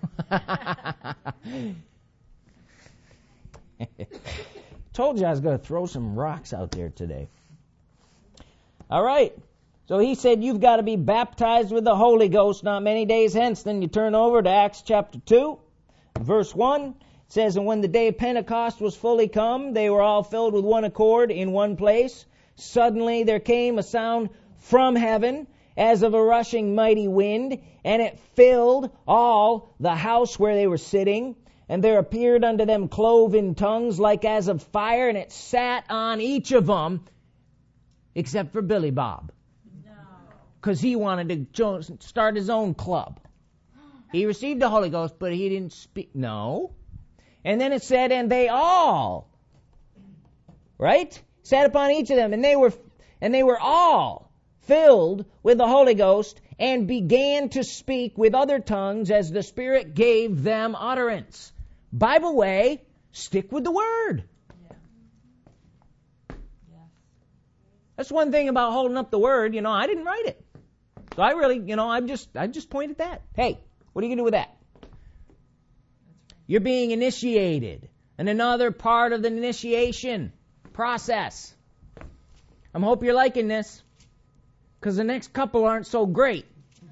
Told you I was going to throw some rocks out there today. All right. So he said you've got to be baptized with the Holy Ghost not many days hence. Then you turn over to Acts chapter 2, verse 1. It says, and when the day of Pentecost was fully come, they were all filled with one accord in one place. Suddenly there came a sound from heaven as of a rushing mighty wind, and it filled all the house where they were sitting. And there appeared unto them cloven tongues like as of fire, and it sat on each of them, except for Billy Bob. Because he wanted to start his own club. He received the Holy Ghost, but he didn't speak. No. And then it said, and they all, right? Sat upon each of them, and they were all filled with the Holy Ghost, and began to speak with other tongues as the Spirit gave them utterance. Bible way, stick with the Word. Yeah. That's one thing about holding up the Word. I didn't write it. So I really, I just pointed that. Hey, what are you going to do with that? You're being initiated. And another part of the initiation process. I hope you're liking this. Because the next couple aren't so great.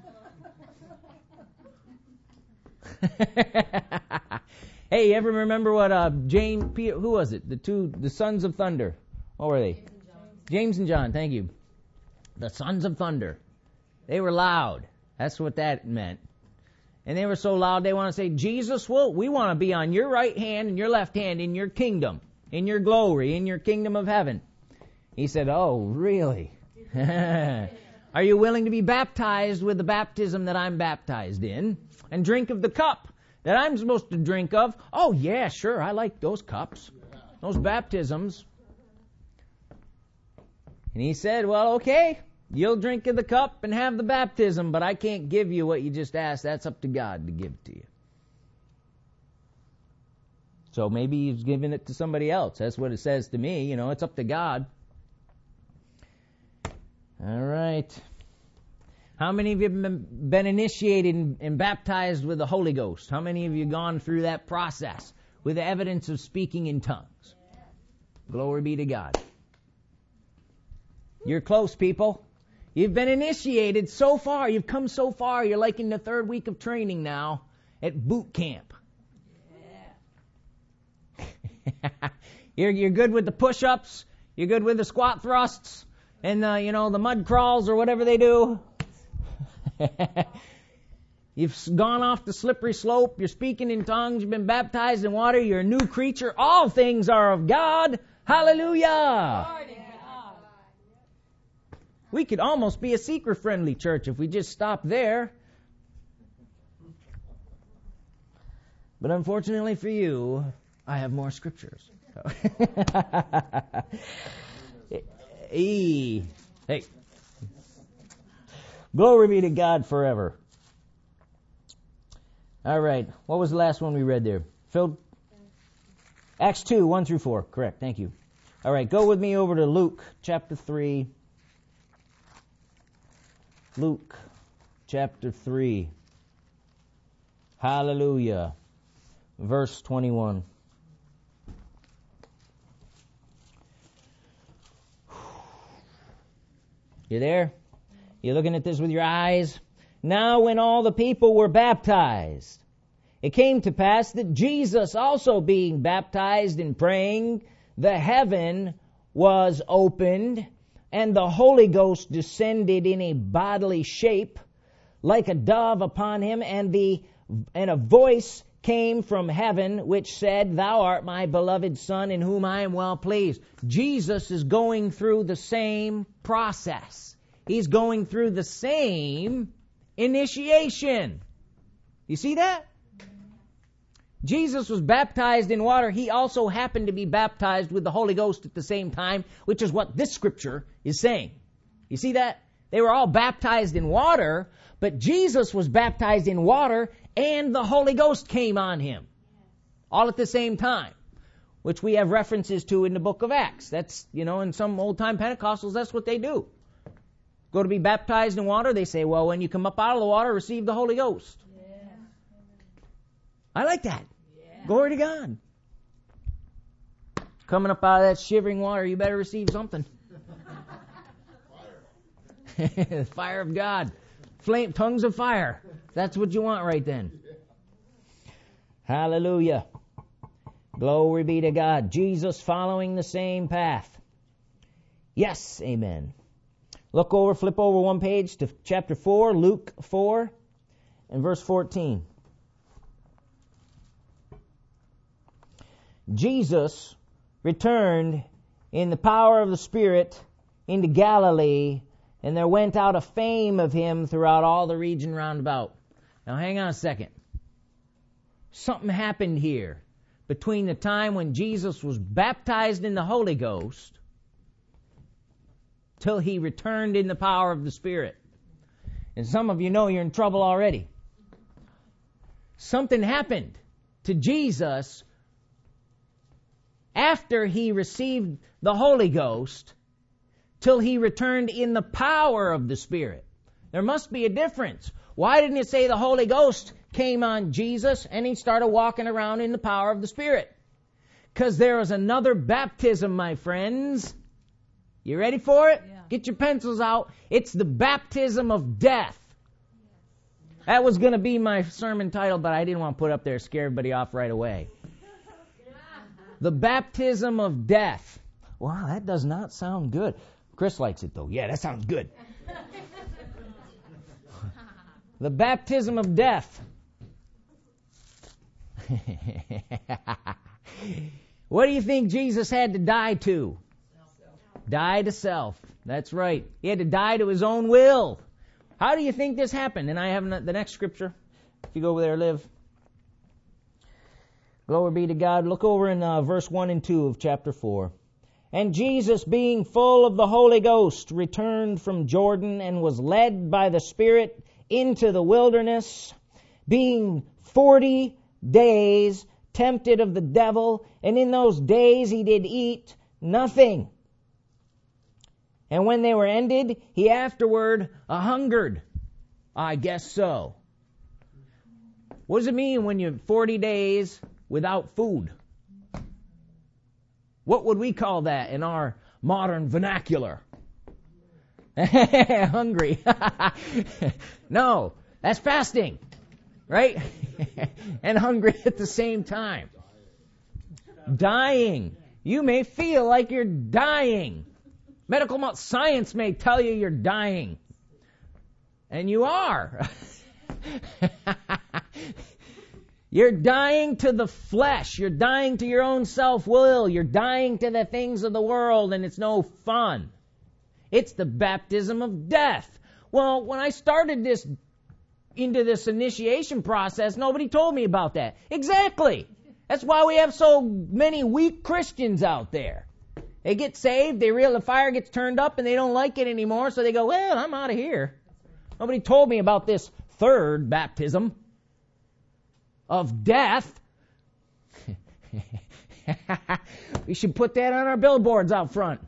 Hey, you ever remember what who was it? The sons of thunder. What were they? James and John, thank you. The sons of thunder. They were loud. That's what that meant. And they were so loud they want to say, Jesus, we want to be on your right hand and your left hand in your kingdom, in your glory, in your kingdom of heaven. He said, oh, really? Are you willing to be baptized with the baptism that I'm baptized in and drink of the cup that I'm supposed to drink of? Oh, yeah, sure. I like those cups, those baptisms. And he said, well, okay, you'll drink of the cup and have the baptism, but I can't give you what you just asked. That's up to God to give it to you. So maybe he's giving it to somebody else. That's what it says to me. It's up to God. All right. How many of you have been initiated and baptized with the Holy Ghost? How many of you have gone through that process with the evidence of speaking in tongues? Glory be to God. You're close, people. You've been initiated so far. You've come so far. You're like in the 3rd week of training now at boot camp. Yeah. You're good with the push-ups. You're good with the squat thrusts. And, the mud crawls or whatever they do. You've gone off the slippery slope. You're speaking in tongues. You've been baptized in water. You're a new creature. All things are of God. Hallelujah. We could almost be a seeker-friendly church if we just stopped there. But unfortunately for you, I have more scriptures. Hey. Glory be to God forever. All right. What was the last one we read there? Phil? Acts 2, 1 through 4. Correct. Thank you. All right. Go with me over to Luke chapter 3. Luke chapter 3. Hallelujah. Verse 21. You there? You looking at this with your eyes? Now when all the people were baptized, it came to pass that Jesus also being baptized and praying, the heaven was opened, and the Holy Ghost descended in a bodily shape, like a dove upon him, and a voice came from heaven, which said, Thou art my beloved Son, in whom I am well pleased. Jesus is going through the same process. He's going through the same initiation. You see that? Jesus was baptized in water. He also happened to be baptized with the Holy Ghost at the same time, which is what this scripture is saying. You see that? They were all baptized in water, but Jesus was baptized in water and the Holy Ghost came on him. All at the same time, which we have references to in the book of Acts. That's, in some old-time Pentecostals, that's what they do. Go to be baptized in water, they say, well, when you come up out of the water, receive the Holy Ghost. Yeah. I like that. Yeah. Glory to God. Coming up out of that shivering water, you better receive something. Fire. Fire of God. Flame, tongues of fire. That's what you want right then. Hallelujah. Glory be to God. Jesus following the same path. Yes, amen. Flip over one page to chapter 4, Luke 4, and verse 14. Jesus returned in the power of the Spirit into Galilee, and there went out a fame of him throughout all the region round about. Now hang on a second. Something happened here between the time when Jesus was baptized in the Holy Ghost till he returned in the power of the Spirit. And some of you know you're in trouble already. Something happened to Jesus after he received the Holy Ghost till he returned in the power of the Spirit. There must be a difference. Why didn't it say the Holy Ghost came on Jesus and he started walking around in the power of the Spirit? Because there is another baptism, my friends. You ready for it? Yeah. Get your pencils out. It's the baptism of death. That was going to be my sermon title, but I didn't want to put up there, scare everybody off right away. The baptism of death. Wow, that does not sound good. Chris likes it though. Yeah, that sounds good. The baptism of death. What do you think Jesus had to die to? Die to self. That's right. He had to die to his own will. How do you think this happened? And I have the next scripture. If you go over there, Liv. Glory be to God. Look over in verse 1 and 2 of chapter 4. And Jesus, being full of the Holy Ghost, returned from Jordan and was led by the Spirit into the wilderness, being 40 days tempted of the devil, and in those days he did eat nothing. And when they were ended, he afterward hungered. I guess so. What does it mean when you're 40 days without food? What would we call that in our modern vernacular? Hungry. No, that's fasting, right? And hungry at the same time. Dying. You may feel like you're dying. Medical science may tell you you're dying. And you are. You're dying to the flesh. You're dying to your own self-will. You're dying to the things of the world, and it's no fun. It's the baptism of death. Well, when I started into this initiation process, nobody told me about that. Exactly. That's why we have so many weak Christians out there. They get saved, the fire gets turned up, and they don't like it anymore, so they go, well, I'm out of here. Nobody told me about this third baptism of death. We should put that on our billboards out front.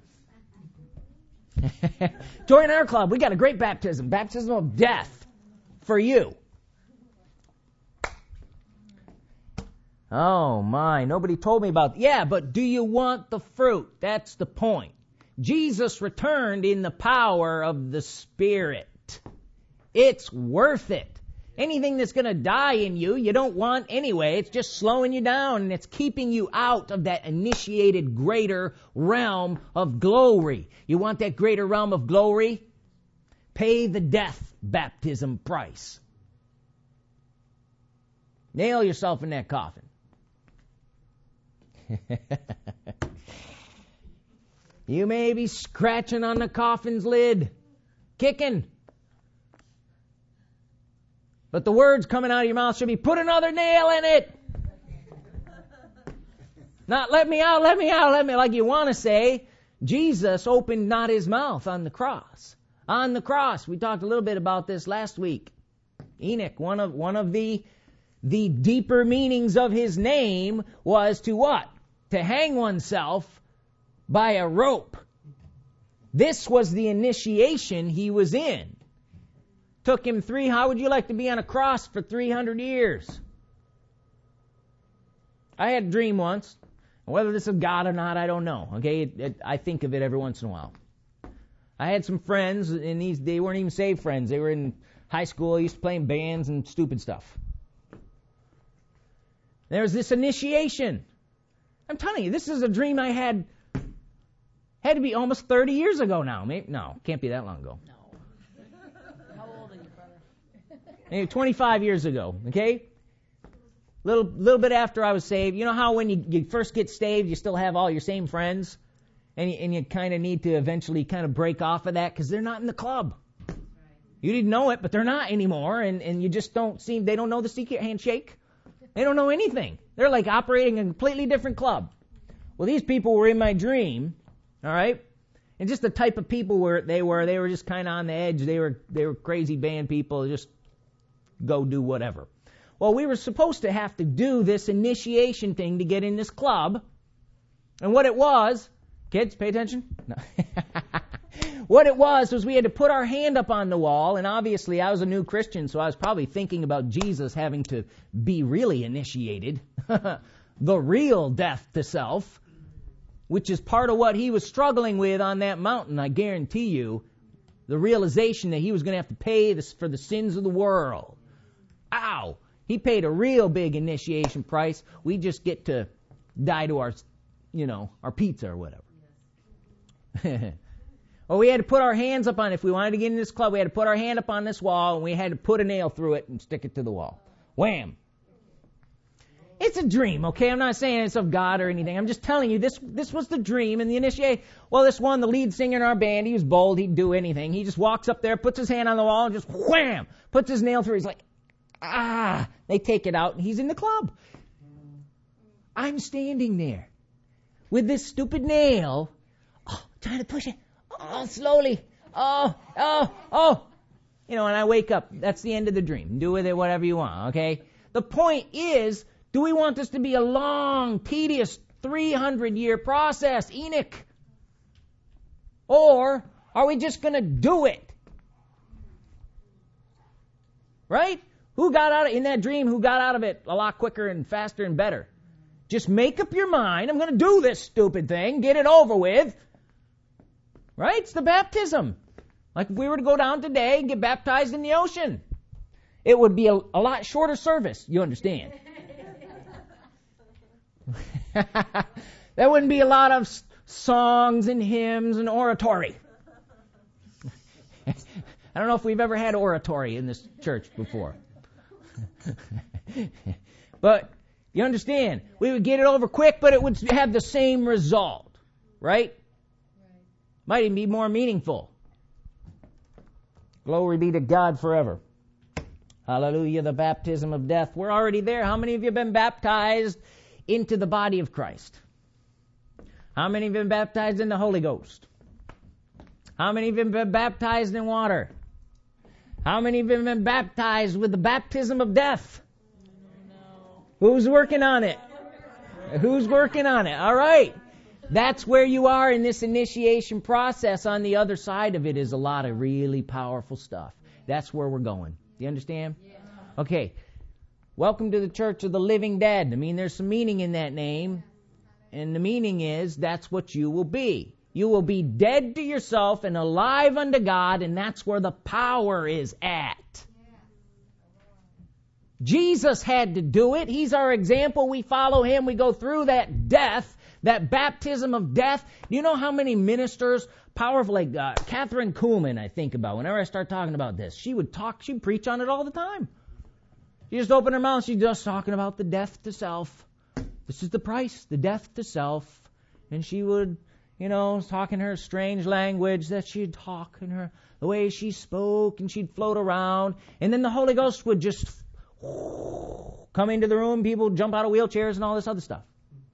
Join our club. We got a great baptism of death for you. Oh my, nobody told me about. Yeah, but do you want the fruit? That's the point. Jesus returned in the power of the Spirit. It's worth it. Anything that's going to die in you, you don't want anyway. It's just slowing you down, and it's keeping you out of that initiated greater realm of glory. You want that greater realm of glory? Pay the death baptism price. Nail yourself in that coffin. You may be scratching on the coffin's lid, kicking. But the words coming out of your mouth should be, put another nail in it. Not let me out, like you want to say. Jesus opened not his mouth on the cross. On the cross, we talked a little bit about this last week. Enoch, one of the deeper meanings of his name was to what? To hang oneself by a rope. This was the initiation he was in. Took him how would you like to be on a cross for 300 years? I had a dream once. Whether this is God or not, I don't know. Okay, I think of it every once in a while. I had some friends, and they weren't even saved friends. They were in high school. I used to play in bands and stupid stuff. There was this initiation. I'm telling you, this is a dream I had to be almost 30 years ago now. No, can't be that long ago. No. How old are you, brother? Maybe 25 years ago, okay? Little bit after I was saved. You know how when you first get saved, you still have all your same friends? And you kind of need to eventually kind of break off of that because they're not in the club. Right. You didn't know it, but they're not anymore. And you just they don't know the secret handshake. They don't know anything. They're like operating in a completely different club. Well, these people were in my dream, all right? And just the type of people they were just kind of on the edge. They were crazy band people, just go do whatever. Well, we were supposed to have to do this initiation thing to get in this club. And what it was, kids, pay attention. No. What it was we had to put our hand up on the wall, and obviously I was a new Christian, so I was probably thinking about Jesus having to be really initiated. The real death to self, which is part of what he was struggling with on that mountain, I guarantee you. The realization that he was going to have to pay for the sins of the world. Ow! He paid a real big initiation price. We just get to die to our pizza or whatever. Well, we had to put our hands up on it. If we wanted to get in this club, we had to put our hand up on this wall, and we had to put a nail through it and stick it to the wall. Wham! It's a dream, okay? I'm not saying it's of God or anything. I'm just telling you, this was the dream and the initiation. Well, the lead singer in our band, he was bold. He'd do anything. He just walks up there, puts his hand on the wall, and just wham! Puts his nail through. He's like, They take it out, and he's in the club. I'm standing there with this stupid nail, trying to push it. Slowly. And I wake up. That's the end of the dream. Do with it whatever you want, okay? The point is, do we want this to be a long, tedious, 300-year process, Enoch? Or are we just going to do it? Right? Who got out in that dream, who got out of it a lot quicker and faster and better? Just make up your mind, I'm going to do this stupid thing, get it over with. Right? It's the baptism. Like if we were to go down today and get baptized in the ocean, it would be a lot shorter service, you understand. There wouldn't be a lot of songs and hymns and oratory. I don't know if we've ever had oratory in this church before. But you understand, we would get it over quick, but it would have the same result, right? Might even be more meaningful. Glory be to God forever. Hallelujah, the baptism of death. We're already there. How many of you have been baptized into the body of Christ? How many of you have been baptized in the Holy Ghost? How many of you have been baptized in water? How many of you have been baptized with the baptism of death? No. Who's working on it? Who's working on it? All right. That's where you are in this initiation process. On the other side of it is a lot of really powerful stuff. That's where we're going. Do you understand? Yeah. Okay. Welcome to the Church of the Living Dead. I mean, there's some meaning in that name. And the meaning is that's what you will be. You will be dead to yourself and alive unto God, and that's where the power is at. Jesus had to do it. He's our example. We follow him. We go through that death, that baptism of death. Do you know how many ministers, powerful, like Catherine Kuhlman, I think about, whenever I start talking about this, she'd preach on it all the time. She just opened her mouth, she's just talking about the death to self. This is the price, the death to self. And she would, talk in her strange language that she'd talk in her, the way she spoke, and she'd float around. And then the Holy Ghost would just come into the room, people would jump out of wheelchairs and all this other stuff.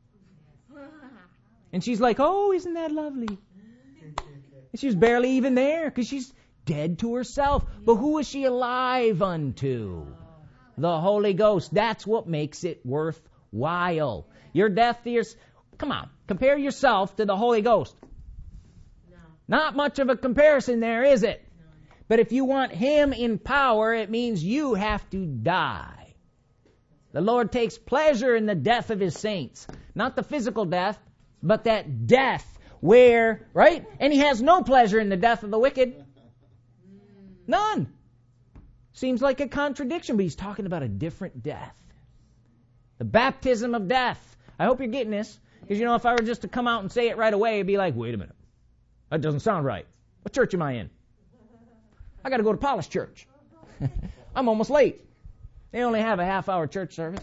And she's like, oh, isn't that lovely? And she's barely even there because she's dead to herself. But who is she alive unto? The Holy Ghost. That's what makes it worthwhile. Your death to yourself. Come on, compare yourself to the Holy Ghost. No. Not much of a comparison there, is it? No. But if you want him in power, it means you have to die. The Lord takes pleasure in the death of his saints. Not the physical death, but that death where, right? And he has no pleasure in the death of the wicked. None. Seems like a contradiction, but he's talking about a different death. The baptism of death. I hope you're getting this. Because, if I were just to come out and say it right away, it'd be like, wait a minute. That doesn't sound right. What church am I in? I got to go to Polish Church. I'm almost late. They only have a half-hour church service.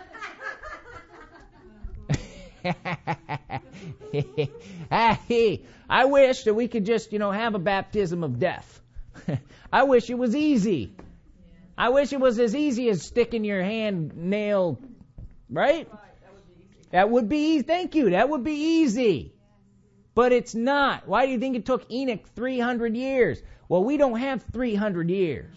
I wish that we could just, have a baptism of death. I wish it was easy. I wish it was as easy as sticking your hand nail, right? That would be easy. Thank you. That would be easy. But it's not. Why do you think it took Enoch 300 years? Well, we don't have 300 years.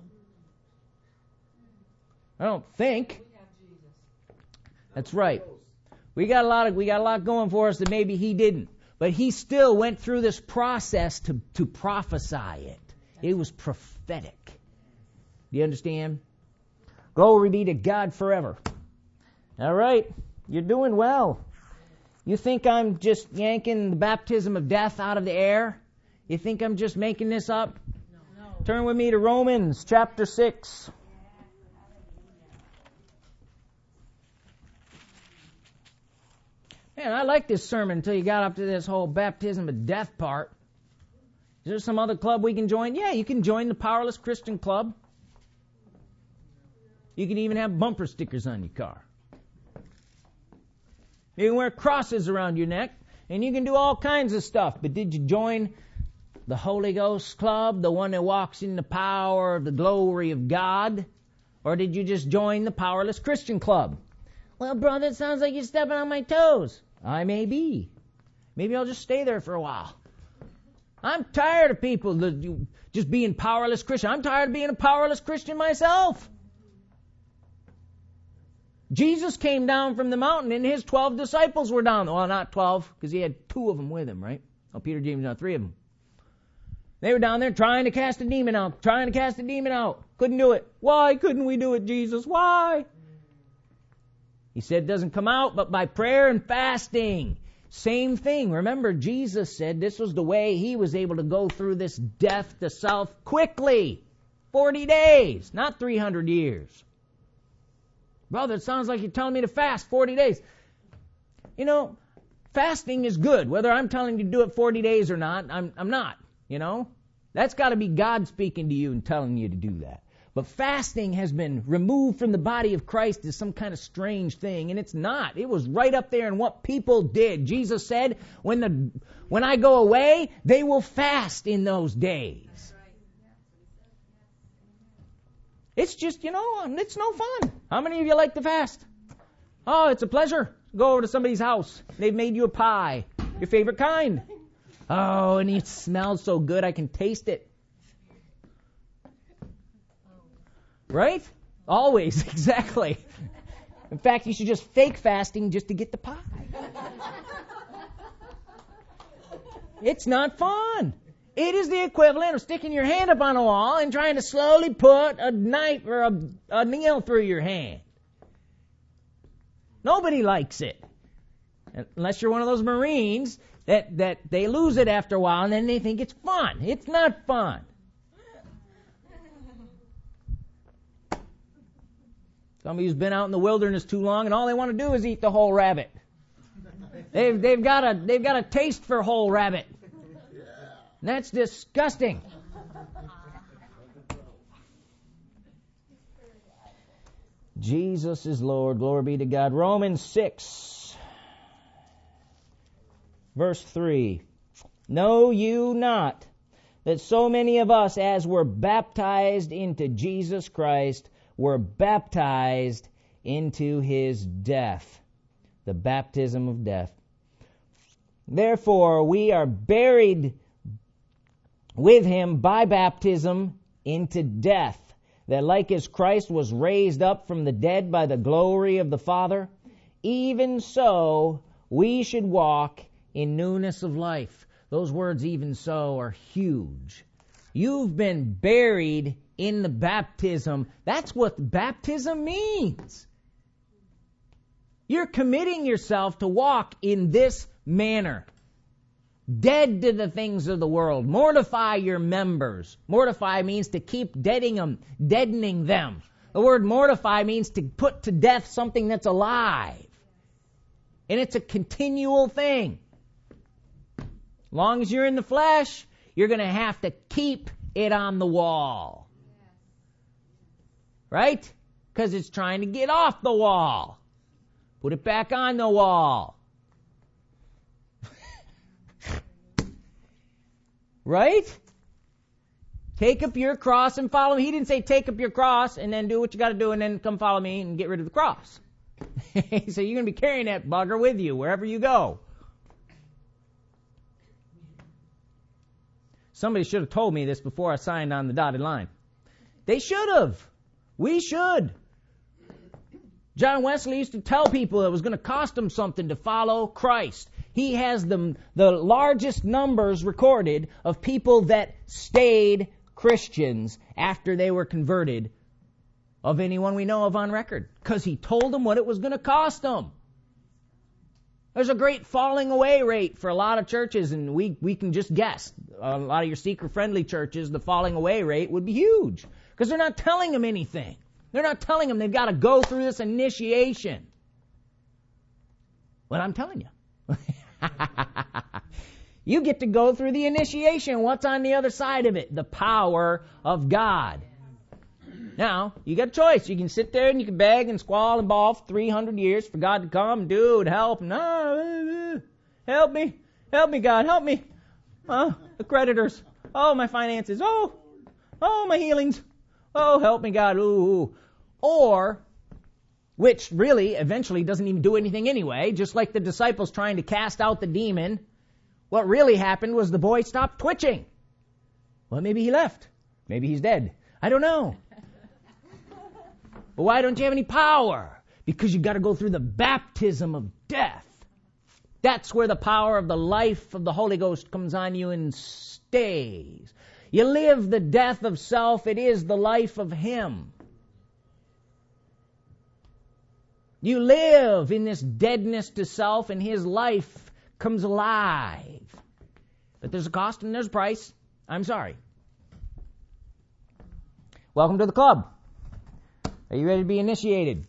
I don't think. That's right. We got a lot going for us that maybe he didn't. But he still went through this process to prophesy it. It was prophetic. Do you understand? Glory be to God forever. All right. You're doing well. You think I'm just yanking the baptism of death out of the air? You think I'm just making this up? No. Turn with me to Romans chapter 6. Man, I like this sermon until you got up to this whole baptism of death part. Is there some other club we can join? Yeah, you can join the Powerless Christian Club. You can even have bumper stickers on your car. You can wear crosses around your neck, and you can do all kinds of stuff. But did you join the Holy Ghost Club, the one that walks in the power of the glory of God? Or did you just join the Powerless Christian Club? Well, brother, it sounds like you're stepping on my toes. I may be. Maybe I'll just stay there for a while. I'm tired of people just being powerless Christian. I'm tired of being a powerless Christian myself. Jesus came down from the mountain and his 12 disciples were down. Well, not 12, because he had 2 of them with him, right? Oh, Peter, James, not 3 of them. They were down there trying to cast a demon out. Couldn't do it. Why couldn't we do it, Jesus? Why? He said it doesn't come out but by prayer and fasting. Same thing. Remember, Jesus said this was the way he was able to go through this death to self quickly. 40 days, not 300 years. Brother, it sounds like you're telling me to fast 40 days. You know, fasting is good. Whether I'm telling you to do it 40 days or not, I'm not, you know. That's got to be God speaking to you and telling you to do that. But fasting has been removed from the body of Christ as some kind of strange thing, and it's not. It was right up there in what people did. Jesus said, when I go away, they will fast in those days. It's just, you know, it's no fun. How many of you like to fast? Oh, it's a pleasure. Go over to somebody's house. They've made you a pie. Your favorite kind. Oh, and it smells so good I can taste it. Right? Always, exactly. In fact, you should just fake fasting just to get the pie. It's not fun. It is the equivalent of sticking your hand up on a wall and trying to slowly put a knife or a nail through your hand. Nobody likes it. Unless you're one of those Marines that they lose it after a while and then they think it's fun. It's not fun. Somebody who's been out in the wilderness too long and all they want to do is eat the whole rabbit. They've got a taste for whole rabbit. And that's disgusting. Jesus is Lord. Glory be to God. Romans 6, verse 3. Know you not that so many of us as were baptized into Jesus Christ were baptized into his death, the baptism of death. Therefore, we are buried with him by baptism into death, that like as Christ was raised up from the dead by the glory of the Father, even so we should walk in newness of life. Those words, even so, are huge. You've been buried in the baptism. That's what baptism means. You're committing yourself to walk in this manner. Dead to the things of the world. Mortify your members. Mortify means to keep deadening them. The word mortify means to put to death something that's alive. And it's a continual thing. As long as you're in the flesh, you're going to have to keep it on the wall. Right? Because it's trying to get off the wall. Put it back on the wall. Right? Take up your cross and follow me. He didn't say take up your cross and then do what you got to do and then come follow me and get rid of the cross. So you're going to be carrying that bugger with you wherever you go. Somebody should have told me this before I signed on the dotted line. They should have. We should. John Wesley used to tell people it was going to cost them something to follow Christ. He has the largest numbers recorded of people that stayed Christians after they were converted of anyone we know of on record. Because he told them what it was going to cost them. There's a great falling away rate for a lot of churches, and we can just guess. A lot of your seeker-friendly churches, the falling away rate would be huge. Because they're not telling them anything. They're not telling them they've got to go through this initiation. But I'm telling you. You get to go through the initiation. What's on the other side of it? The power of God. Now, you got a choice. You can sit there and you can beg and squall and bawl for 300 years for God to come. Dude, help. No, help me. Help me, God. Help me. The creditors. Oh, my finances. Oh, my healings. Oh, help me, God. Ooh. Or, which really eventually doesn't even do anything anyway, just like the disciples trying to cast out the demon. What really happened was the boy stopped twitching. Well, maybe he left. Maybe he's dead. I don't know. But why don't you have any power? Because you've got to go through the baptism of death. That's where the power of the life of the Holy Ghost comes on you and stays. You live the death of self. It is the life of Him. You live in this deadness to self, and His life comes alive. But there's a cost and there's a price. I'm sorry. Welcome to the club. Are you ready to be initiated?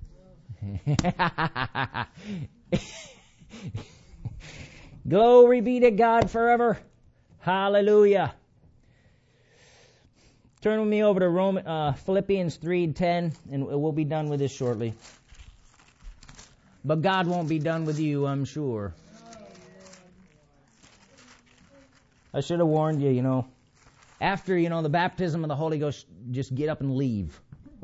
Glory be to God forever. Hallelujah. Turn with me over to Philippians 3:10, and we'll be done with this shortly. But God won't be done with you, I'm sure. I should have warned you, After, the baptism of the Holy Ghost, just get up and leave.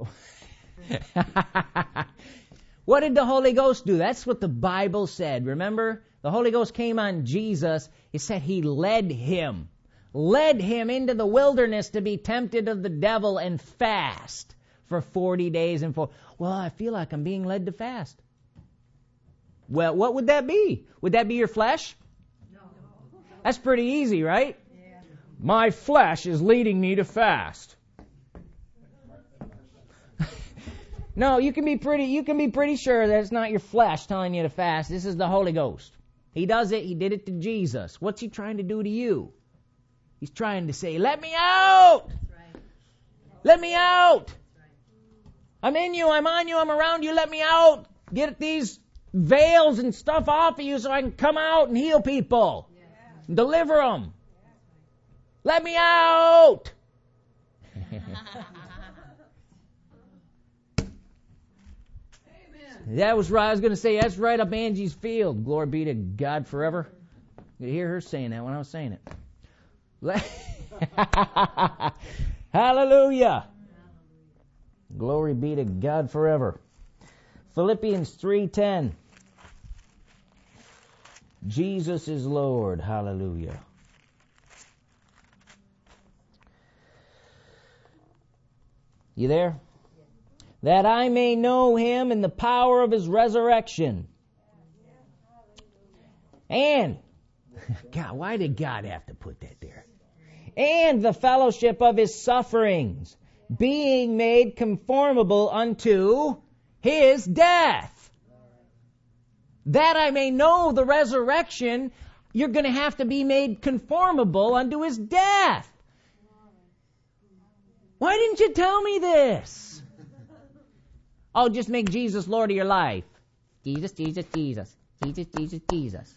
What did the Holy Ghost do? That's what the Bible said. Remember? The Holy Ghost came on Jesus. It said He led Him into the wilderness to be tempted of the devil and fast for 40 days and 40. Well, I feel like I'm being led to fast. Well, what would that be? Would that be your flesh? No. That's pretty easy, right? Yeah. My flesh is leading me to fast. No, you can be pretty sure that it's not your flesh telling you to fast. This is the Holy Ghost. He does it. He did it to Jesus. What's He trying to do to you? He's trying to say, let me out! Right. Let me out! I'm in you, I'm on you, I'm around you, let me out! Get these veils and stuff off of you so I can come out and heal people. Yeah. Deliver them. Let me out! That was right. I was going to say, that's right up Angie's field. Glory be to God forever. You hear her saying that when I was saying it. Hallelujah. Glory be to God forever. Philippians 3:10. Jesus is Lord. Hallelujah. You there? That I may know Him in the power of His resurrection. And, God, why did God have to put that there? And the fellowship of His sufferings, being made conformable unto His death. That I may know the resurrection, you're going to have to be made conformable unto His death. Why didn't you tell me this? Oh, just make Jesus Lord of your life. Jesus, Jesus, Jesus. Jesus, Jesus, Jesus.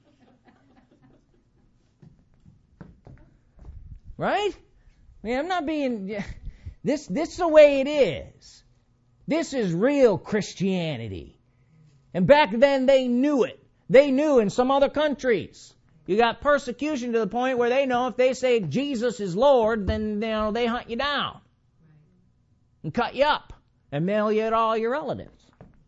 Right? I mean, I'm not being... This is the way it is. This is real Christianity. And back then they knew it. They knew in some other countries. You got persecution to the point where they know if they say Jesus is Lord, then they hunt you down. And cut you up. And mail you to all your relatives.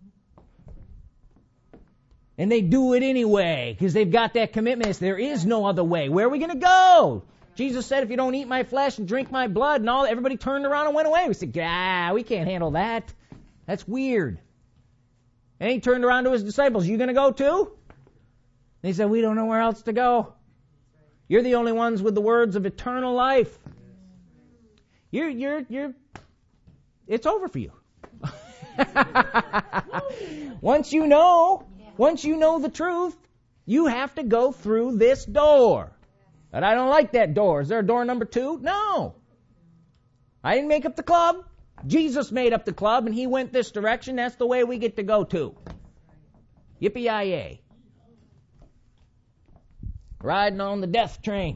And they do it anyway, because they've got that commitment. There is no other way. Where are we going to go? Jesus said, if you don't eat my flesh and drink my blood, and all, everybody turned around and went away. We said, we can't handle that. That's weird. And he turned around to his disciples, you going to go too? They said, we don't know where else to go. You're the only ones with the words of eternal life. It's over for you. Once you know the truth, you have to go through this door. But I don't like that door. Is there a door number 2? No. I didn't make up the club. Jesus made up the club, and He went this direction. That's the way we get to go to. Yippee-yi-yay. Riding on the death train.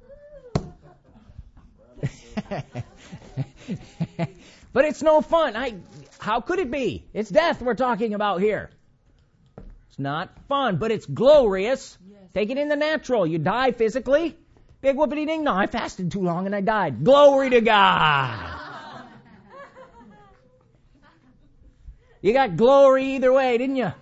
But it's no fun. How could it be? It's death we're talking about here. It's not fun, but it's glorious. Yes. Take it in the natural. You die physically. Big whoopity ding. No, I fasted too long and I died. Glory to God. You got glory either way, didn't you?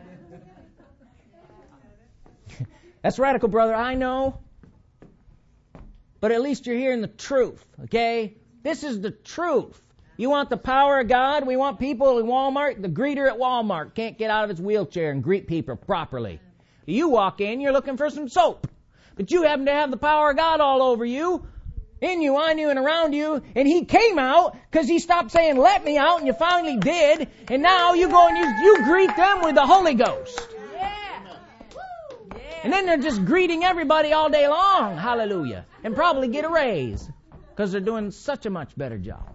That's radical, brother. I know. But at least you're hearing the truth, okay? This is the truth. You want the power of God? We want people in Walmart. The greeter at Walmart can't get out of his wheelchair and greet people properly. You walk in, you're looking for some soap. But you happen to have the power of God all over you, in you, on you, and around you. And He came out because He stopped saying, let me out, and you finally did. And now you go and you greet them with the Holy Ghost. Yeah. And then they're just greeting everybody all day long. Hallelujah. And probably get a raise because they're doing such a much better job.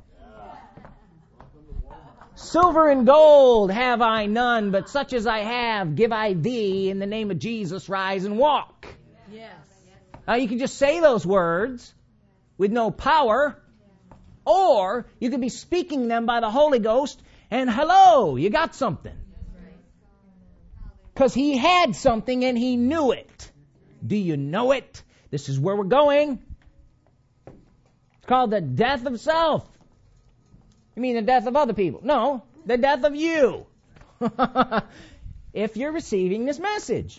Silver and gold have I none, but such as I have give I thee. In the name of Jesus, rise and walk. Yes. Now you can just say those words with no power, or you could be speaking them by the Holy Ghost, and hello, you got something. Because he had something and he knew it. Do you know it? This is where we're going. It's called the death of self. You mean the death of other people? No, the death of you. If you're receiving this message.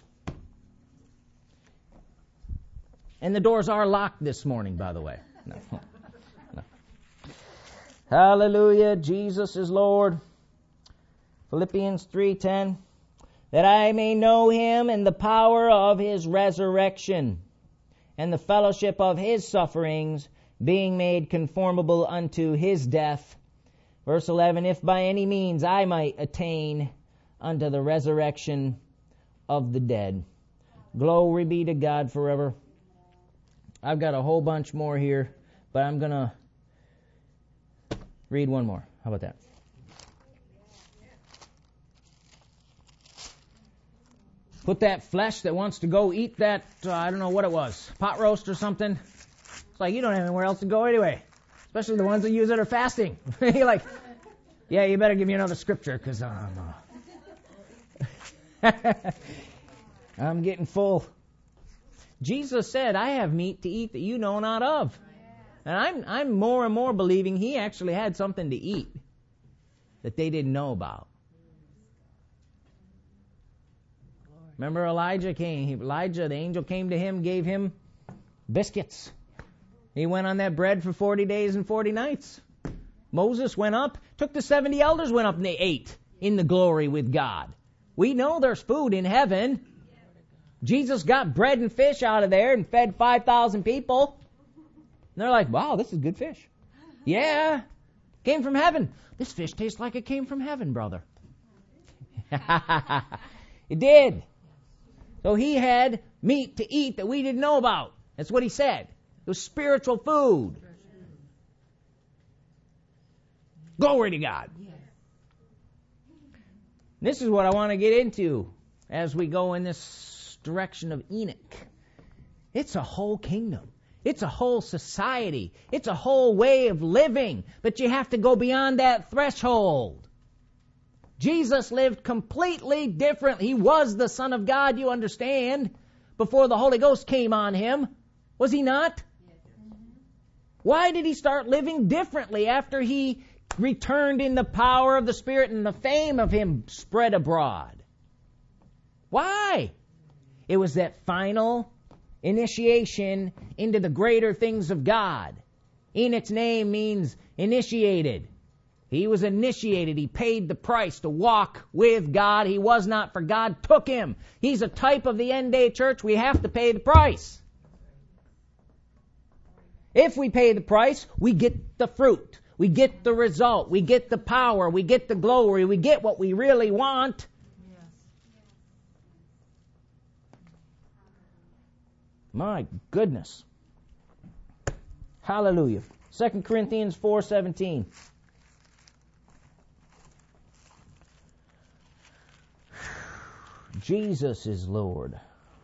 And the doors are locked this morning, by the way. No. Hallelujah, Jesus is Lord. Philippians 3:10. That I may know him and the power of his resurrection and the fellowship of his sufferings, being made conformable unto his death. Verse 11, if by any means I might attain unto the resurrection of the dead. Glory be to God forever. I've got a whole bunch more here, but I'm going to read one more. How about that? Put that flesh that wants to go eat that, I don't know what it was, pot roast or something. It's like you don't have anywhere else to go anyway. Especially the ones that use it are fasting. You're like, yeah, you better give me another scripture because I'm getting full. Jesus said, I have meat to eat that you know not of. And I'm more and more believing he actually had something to eat that they didn't know about. Remember Elijah came. Elijah, the angel came to him, gave him biscuits. He went on that bread for 40 days and 40 nights. Moses went up, took the 70 elders, went up and they ate in the glory with God. We know there's food in heaven. Jesus got bread and fish out of there and fed 5,000 people. And they're like, wow, this is good fish. Yeah, came from heaven. This fish tastes like it came from heaven, brother. It did. So he had meat to eat that we didn't know about. That's what he said. It was spiritual food. Glory to God. This is what I want to get into as we go in this direction of Enoch. It's a whole kingdom. It's a whole society. It's a whole way of living. But you have to go beyond that threshold. Jesus lived completely different. He was the Son of God, you understand, before the Holy Ghost came on him. Was he not? Why did he start living differently after he returned in the power of the Spirit and the fame of him spread abroad? Why? It was that final initiation into the greater things of God. Enoch's name means initiated. He was initiated. He paid the price to walk with God. He was not, for God took him. He's a type of the end day church. We have to pay the price. If we pay the price, we get the fruit. We get the result. We get the power. We get the glory. We get what we really want. My goodness. Hallelujah. 2 Corinthians 4:17. Jesus is Lord.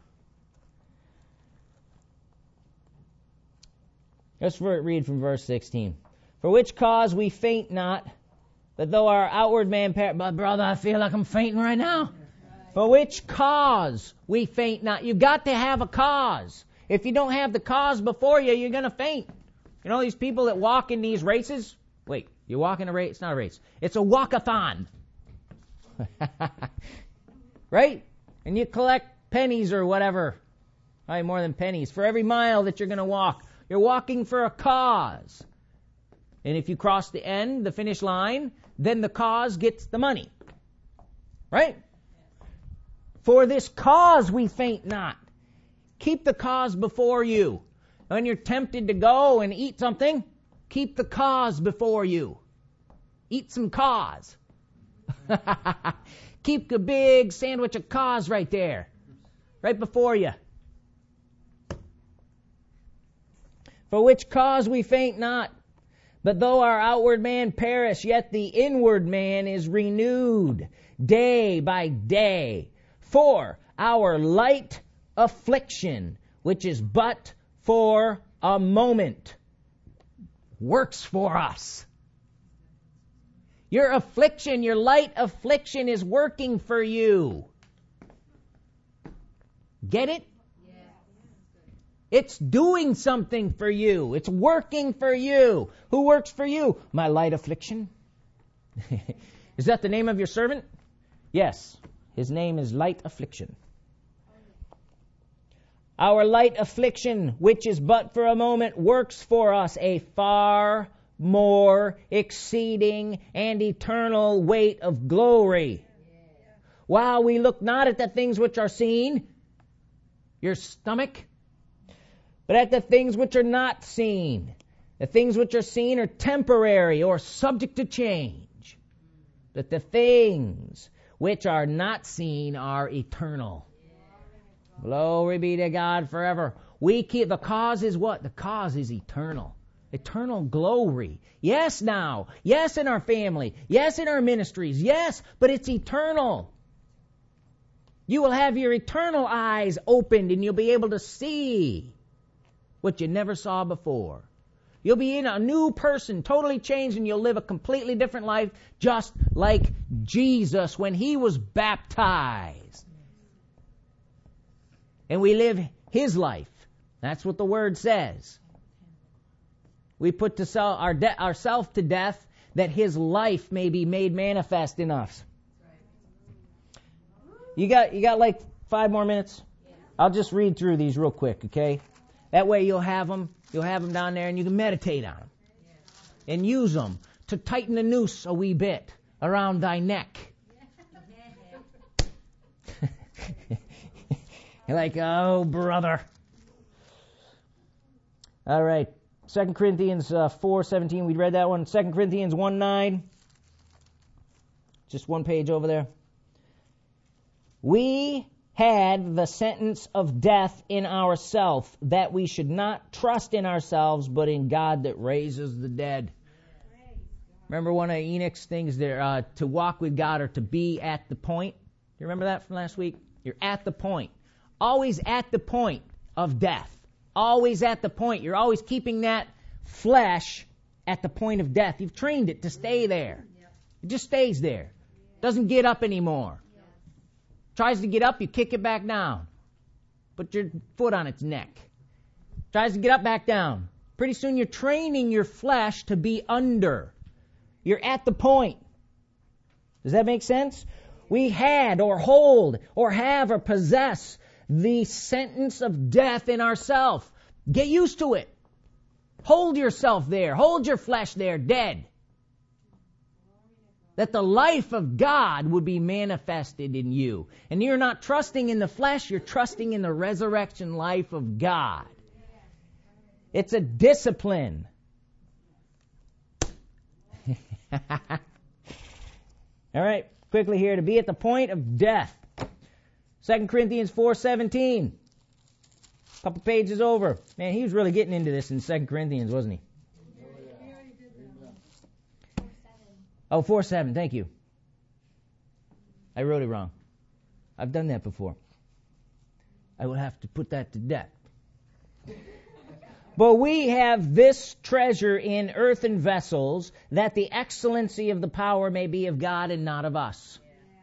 Let's read from verse 16. For which cause we faint not, but though our outward man but brother, I feel like I'm fainting right now. For which cause we faint not. You've got to have a cause. If you don't have the cause before you, you're going to faint. You know these people that walk in these races? Wait, you walk in a race? It's not a race. It's a walkathon. Right? And you collect pennies or whatever. Probably more than pennies. For every mile that you're going to walk. You're walking for a cause. And if you cross the end, the finish line, then the cause gets the money. Right? For this cause we faint not. Keep the cause before you. When you're tempted to go and eat something, keep the cause before you. Eat some cause. Keep a big sandwich of cause right there. Right before you. For which cause we faint not. But though our outward man perish, yet the inward man is renewed day by day. For our light affliction, which is but for a moment, works for us. Your affliction, your light affliction is working for you. Get it? It's doing something for you. It's working for you. Who works for you? My light affliction. Is that the name of your servant? Yes. His name is Light Affliction. Our light affliction, which is but for a moment, works for us a far more exceeding and eternal weight of glory. While we look not at the things which are seen, your stomach, but at the things which are not seen. The things which are seen are temporary or subject to change. But the things which are not seen are eternal. Glory be to God forever. The cause is what? The cause is eternal. Eternal glory. Yes now. Yes in our family. Yes in our ministries. Yes, but it's eternal. You will have your eternal eyes opened and you'll be able to see what you never saw before. You'll be in a new person, totally changed, and you'll live a completely different life, just like Jesus when he was baptized. And we live his life. That's what the word says. We put ourselves to death that his life may be made manifest in us. You got like 5 more minutes? I'll just read through these real quick, okay? That way you'll have them down there and you can meditate on them. And use them to tighten the noose a wee bit around thy neck. You're like, oh, brother. All right. 2 Corinthians 4:17, we read that one. 2 Corinthians 1:9. Just one page over there. We had the sentence of death in ourselves, that we should not trust in ourselves, but in God that raises the dead. Remember one of Enoch's things there, to walk with God or to be at the point? You remember that from last week? You're at the point. Always at the point of death. Always at the point. You're always keeping that flesh at the point of death. You've trained it to stay there. It just stays there. Doesn't get up anymore. Tries to get up, you kick it back down. Put your foot on its neck. Tries to get up, back down. Pretty soon you're training your flesh to be under. You're at the point. Does that make sense? We had or hold or have or possess the sentence of death in ourselves. Get used to it. Hold yourself there. Hold your flesh there, dead. That the life of God would be manifested in you. And you're not trusting in the flesh, you're trusting in the resurrection life of God. It's a discipline. All right, quickly here, to be at the point of death. 2 Corinthians 4:17. A couple pages over. Man, he was really getting into this in 2 Corinthians, wasn't he? Oh, 4:7, thank you. I wrote it wrong. I've done that before. I will have to put that to death. But we have this treasure in earthen vessels, that the excellency of the power may be of God and not of us.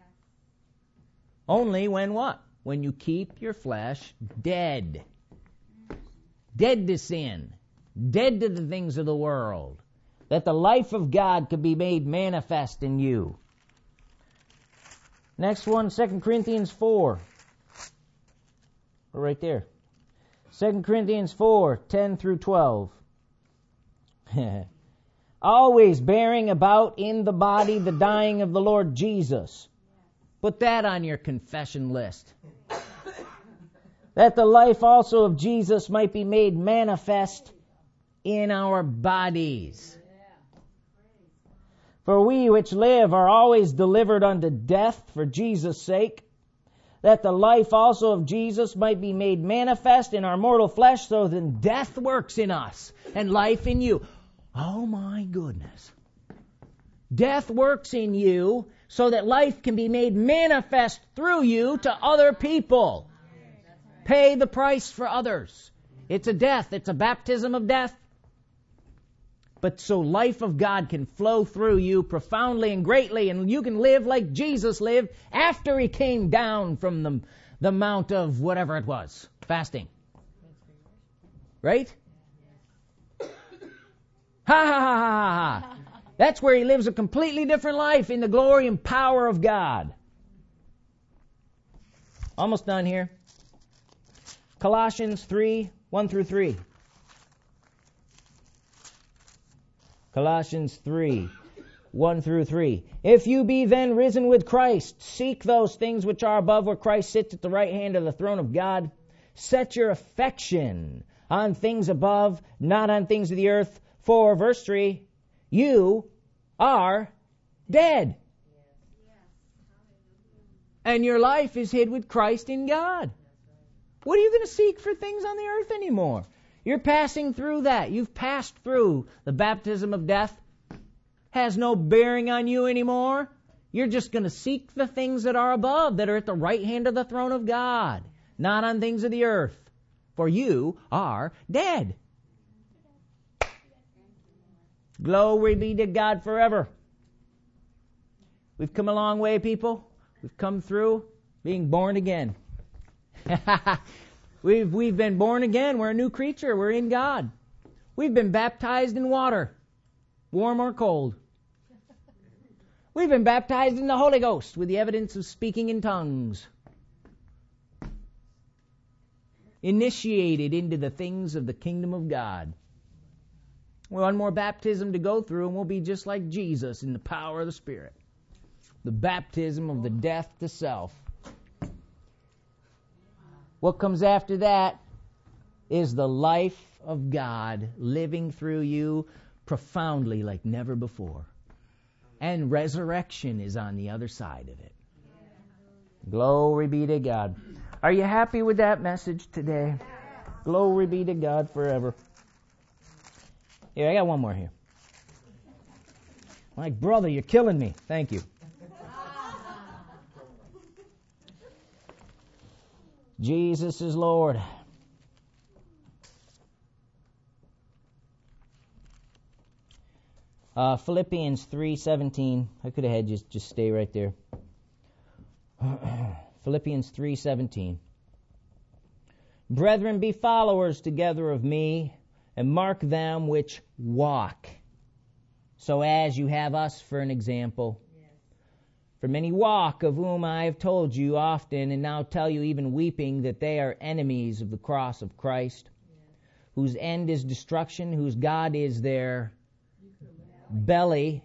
Only when what? When you keep your flesh dead. Dead to sin. Dead to the things of the world. That the life of God could be made manifest in you. Next one, 2 Corinthians 4. We're right there. 2 Corinthians 4:10 through 12. Always bearing about in the body the dying of the Lord Jesus. Put that on your confession list. That the life also of Jesus might be made manifest in our bodies. For we which live are always delivered unto death for Jesus' sake, that the life also of Jesus might be made manifest in our mortal flesh, so then death works in us and life in you. Oh my goodness. Death works in you so that life can be made manifest through you to other people. Pay the price for others. It's a death. It's a baptism of death. But so life of God can flow through you profoundly and greatly, and you can live like Jesus lived after he came down from the mount of whatever it was, fasting. Right? Ha ha ha ha ha ha. That's where he lives a completely different life in the glory and power of God. Almost done here. Colossians 3, 1 through 3. Colossians 3, 1 through 3. If you be then risen with Christ, seek those things which are above, where Christ sits at the right hand of the throne of God. Set your affection on things above, not on things of the earth. For, verse 3, you are dead. And your life is hid with Christ in God. What are you going to seek for things on the earth anymore? You're passing through that. You've passed through the baptism of death. Has no bearing on you anymore. You're just going to seek the things that are above, that are at the right hand of the throne of God, not on things of the earth. For you are dead. Glory be to God forever. We've come a long way, people. We've come through being born again. We've been born again. We're a new creature. We're in God. We've been baptized in water, warm or cold. We've been baptized in the Holy Ghost with the evidence of speaking in tongues. Initiated into the things of the kingdom of God. One more baptism to go through and we'll be just like Jesus in the power of the Spirit. The baptism of the death to self. What comes after that is the life of God living through you profoundly like never before. And resurrection is on the other side of it. Glory be to God. Are you happy with that message today? Glory be to God forever. Here, I got one more here. My brother, you're killing me. Thank you. Jesus is Lord. Philippians 3:17. I could have had just stay right there. Philippians 3:17. Brethren, be followers together of me, and mark them which walk, so as you have us for an example. For many walk, of whom I have told you often, and now tell you even weeping, that they are enemies of the cross of Christ, whose end is destruction, whose God is their belly,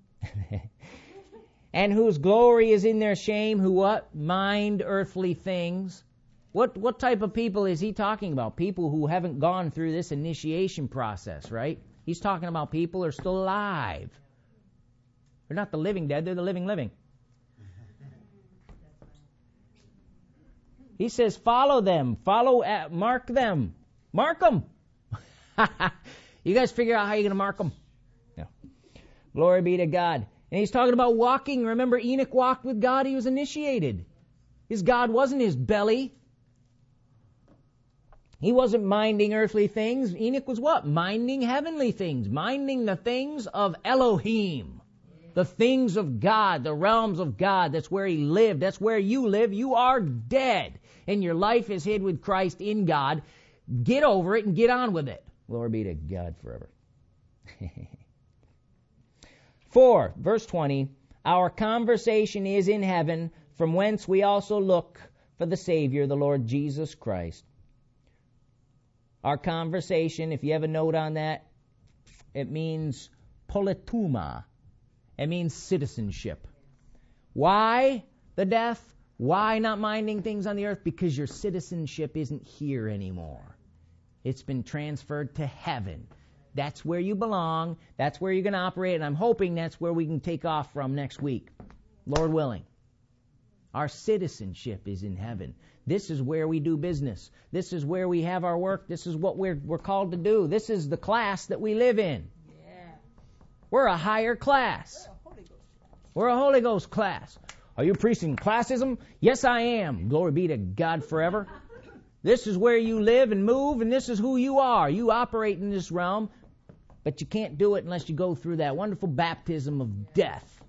and whose glory is in their shame, who what? Mind earthly things. What type of people is he talking about? People who haven't gone through this initiation process, right? He's talking about people who are still alive. They're not the living dead, they're the living. He says, follow them. Mark them. Mark them. You guys figure out how you're going to mark them? Yeah. Glory be to God. And he's talking about walking. Remember, Enoch walked with God. He was initiated. His God wasn't his belly. He wasn't minding earthly things. Enoch was what? Minding heavenly things. Minding the things of Elohim. The things of God, the realms of God. That's where he lived. That's where you live. You are dead. And your life is hid with Christ in God. Get over it and get on with it. Glory be to God forever. 4, verse 20. Our conversation is in heaven, from whence we also look for the Savior, the Lord Jesus Christ. Our conversation, if you have a note on that, it means polituma. It means citizenship. Why the death? Why not minding things on the earth? Because your citizenship isn't here anymore. It's been transferred to heaven. That's where you belong. That's where you're going to operate. And I'm hoping that's where we can take off from next week. Lord willing. Our citizenship is in heaven. This is where we do business. This is where we have our work. This is what we're called to do. This is the class that we live in. Yeah. We're a higher class. We're a Holy Ghost class. Are you preaching classism? Yes, I am. Glory be to God forever. This is where you live and move, and this is who you are. You operate in this realm, but you can't do it unless you go through that wonderful baptism of death.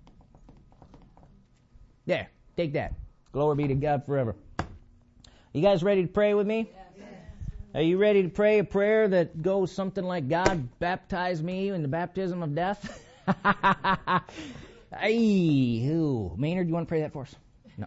There, take that. Glory be to God forever. You guys ready to pray with me? Yes. Are you ready to pray a prayer that goes something like, God, baptize me in the baptism of death? Hey, who? Maynard, you want to pray that for us?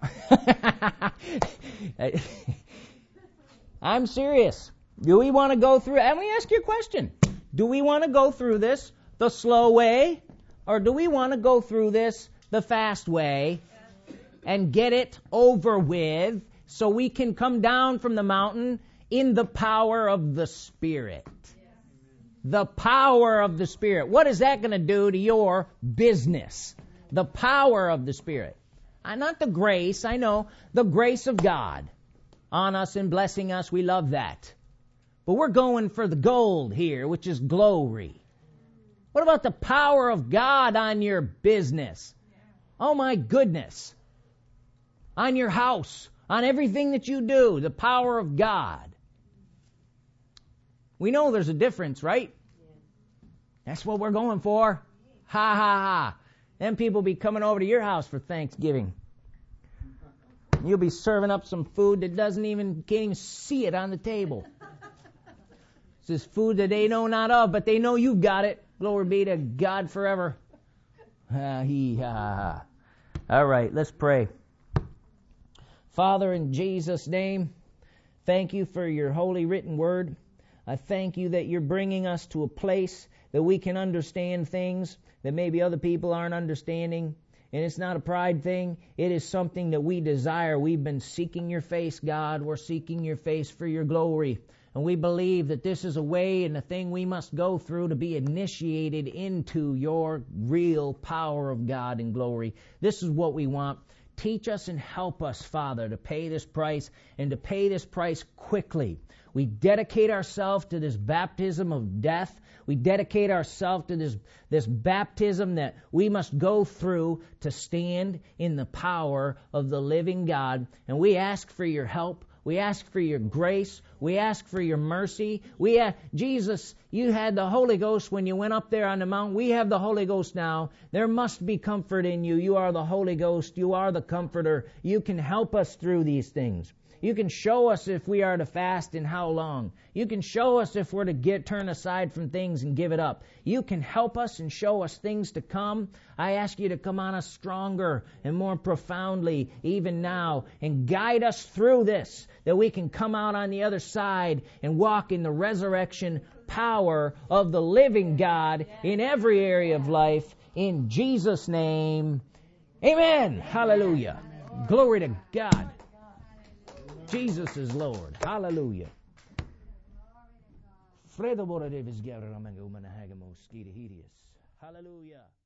No. I'm serious. Do we want to go through, and let me ask you a question. Do we want to go through this the slow way, or do we want to go through this the fast way and get it over with so we can come down from the mountain in the power of the Spirit? The power of the Spirit. What is that going to do to your business? The power of the Spirit. Not the grace, I know. The grace of God on us and blessing us. We love that. But we're going for the gold here, which is glory. What about the power of God on your business? Oh my goodness. On your house, on everything that you do, the power of God. We know there's a difference, right? That's what we're going for. Ha ha ha. Then people be coming over to your house for Thanksgiving. You'll be serving up some food that can't even see it on the table. This is food that they know not of, but they know you've got it. Glory be to God forever. All right, let's pray. Father, in Jesus' name, thank you for your holy written word. I thank you that you're bringing us to a place that we can understand things that maybe other people aren't understanding. And it's not a pride thing. It is something that we desire. We've been seeking your face, God. We're seeking your face for your glory. And we believe that this is a way and a thing we must go through to be initiated into your real power of God and glory. This is what we want. Teach us and help us, Father, to pay this price and to pay this price quickly. We dedicate ourselves to this baptism of death. We dedicate ourselves to this baptism that we must go through to stand in the power of the living God. And we ask for your help. We ask for your grace. We ask for your mercy. Jesus, you had the Holy Ghost when you went up there on the mountain. We have the Holy Ghost now. There must be comfort in you. You are the Holy Ghost. You are the comforter. You can help us through these things. You can show us if we are to fast and how long. You can show us if we're to turn aside from things and give it up. You can help us and show us things to come. I ask you to come on us stronger and more profoundly even now and guide us through this, that we can come out on the other side and walk in the resurrection power of the living God in every area of life. In Jesus' name, amen. Hallelujah. Glory to God. Jesus is Lord. Hallelujah. Hallelujah.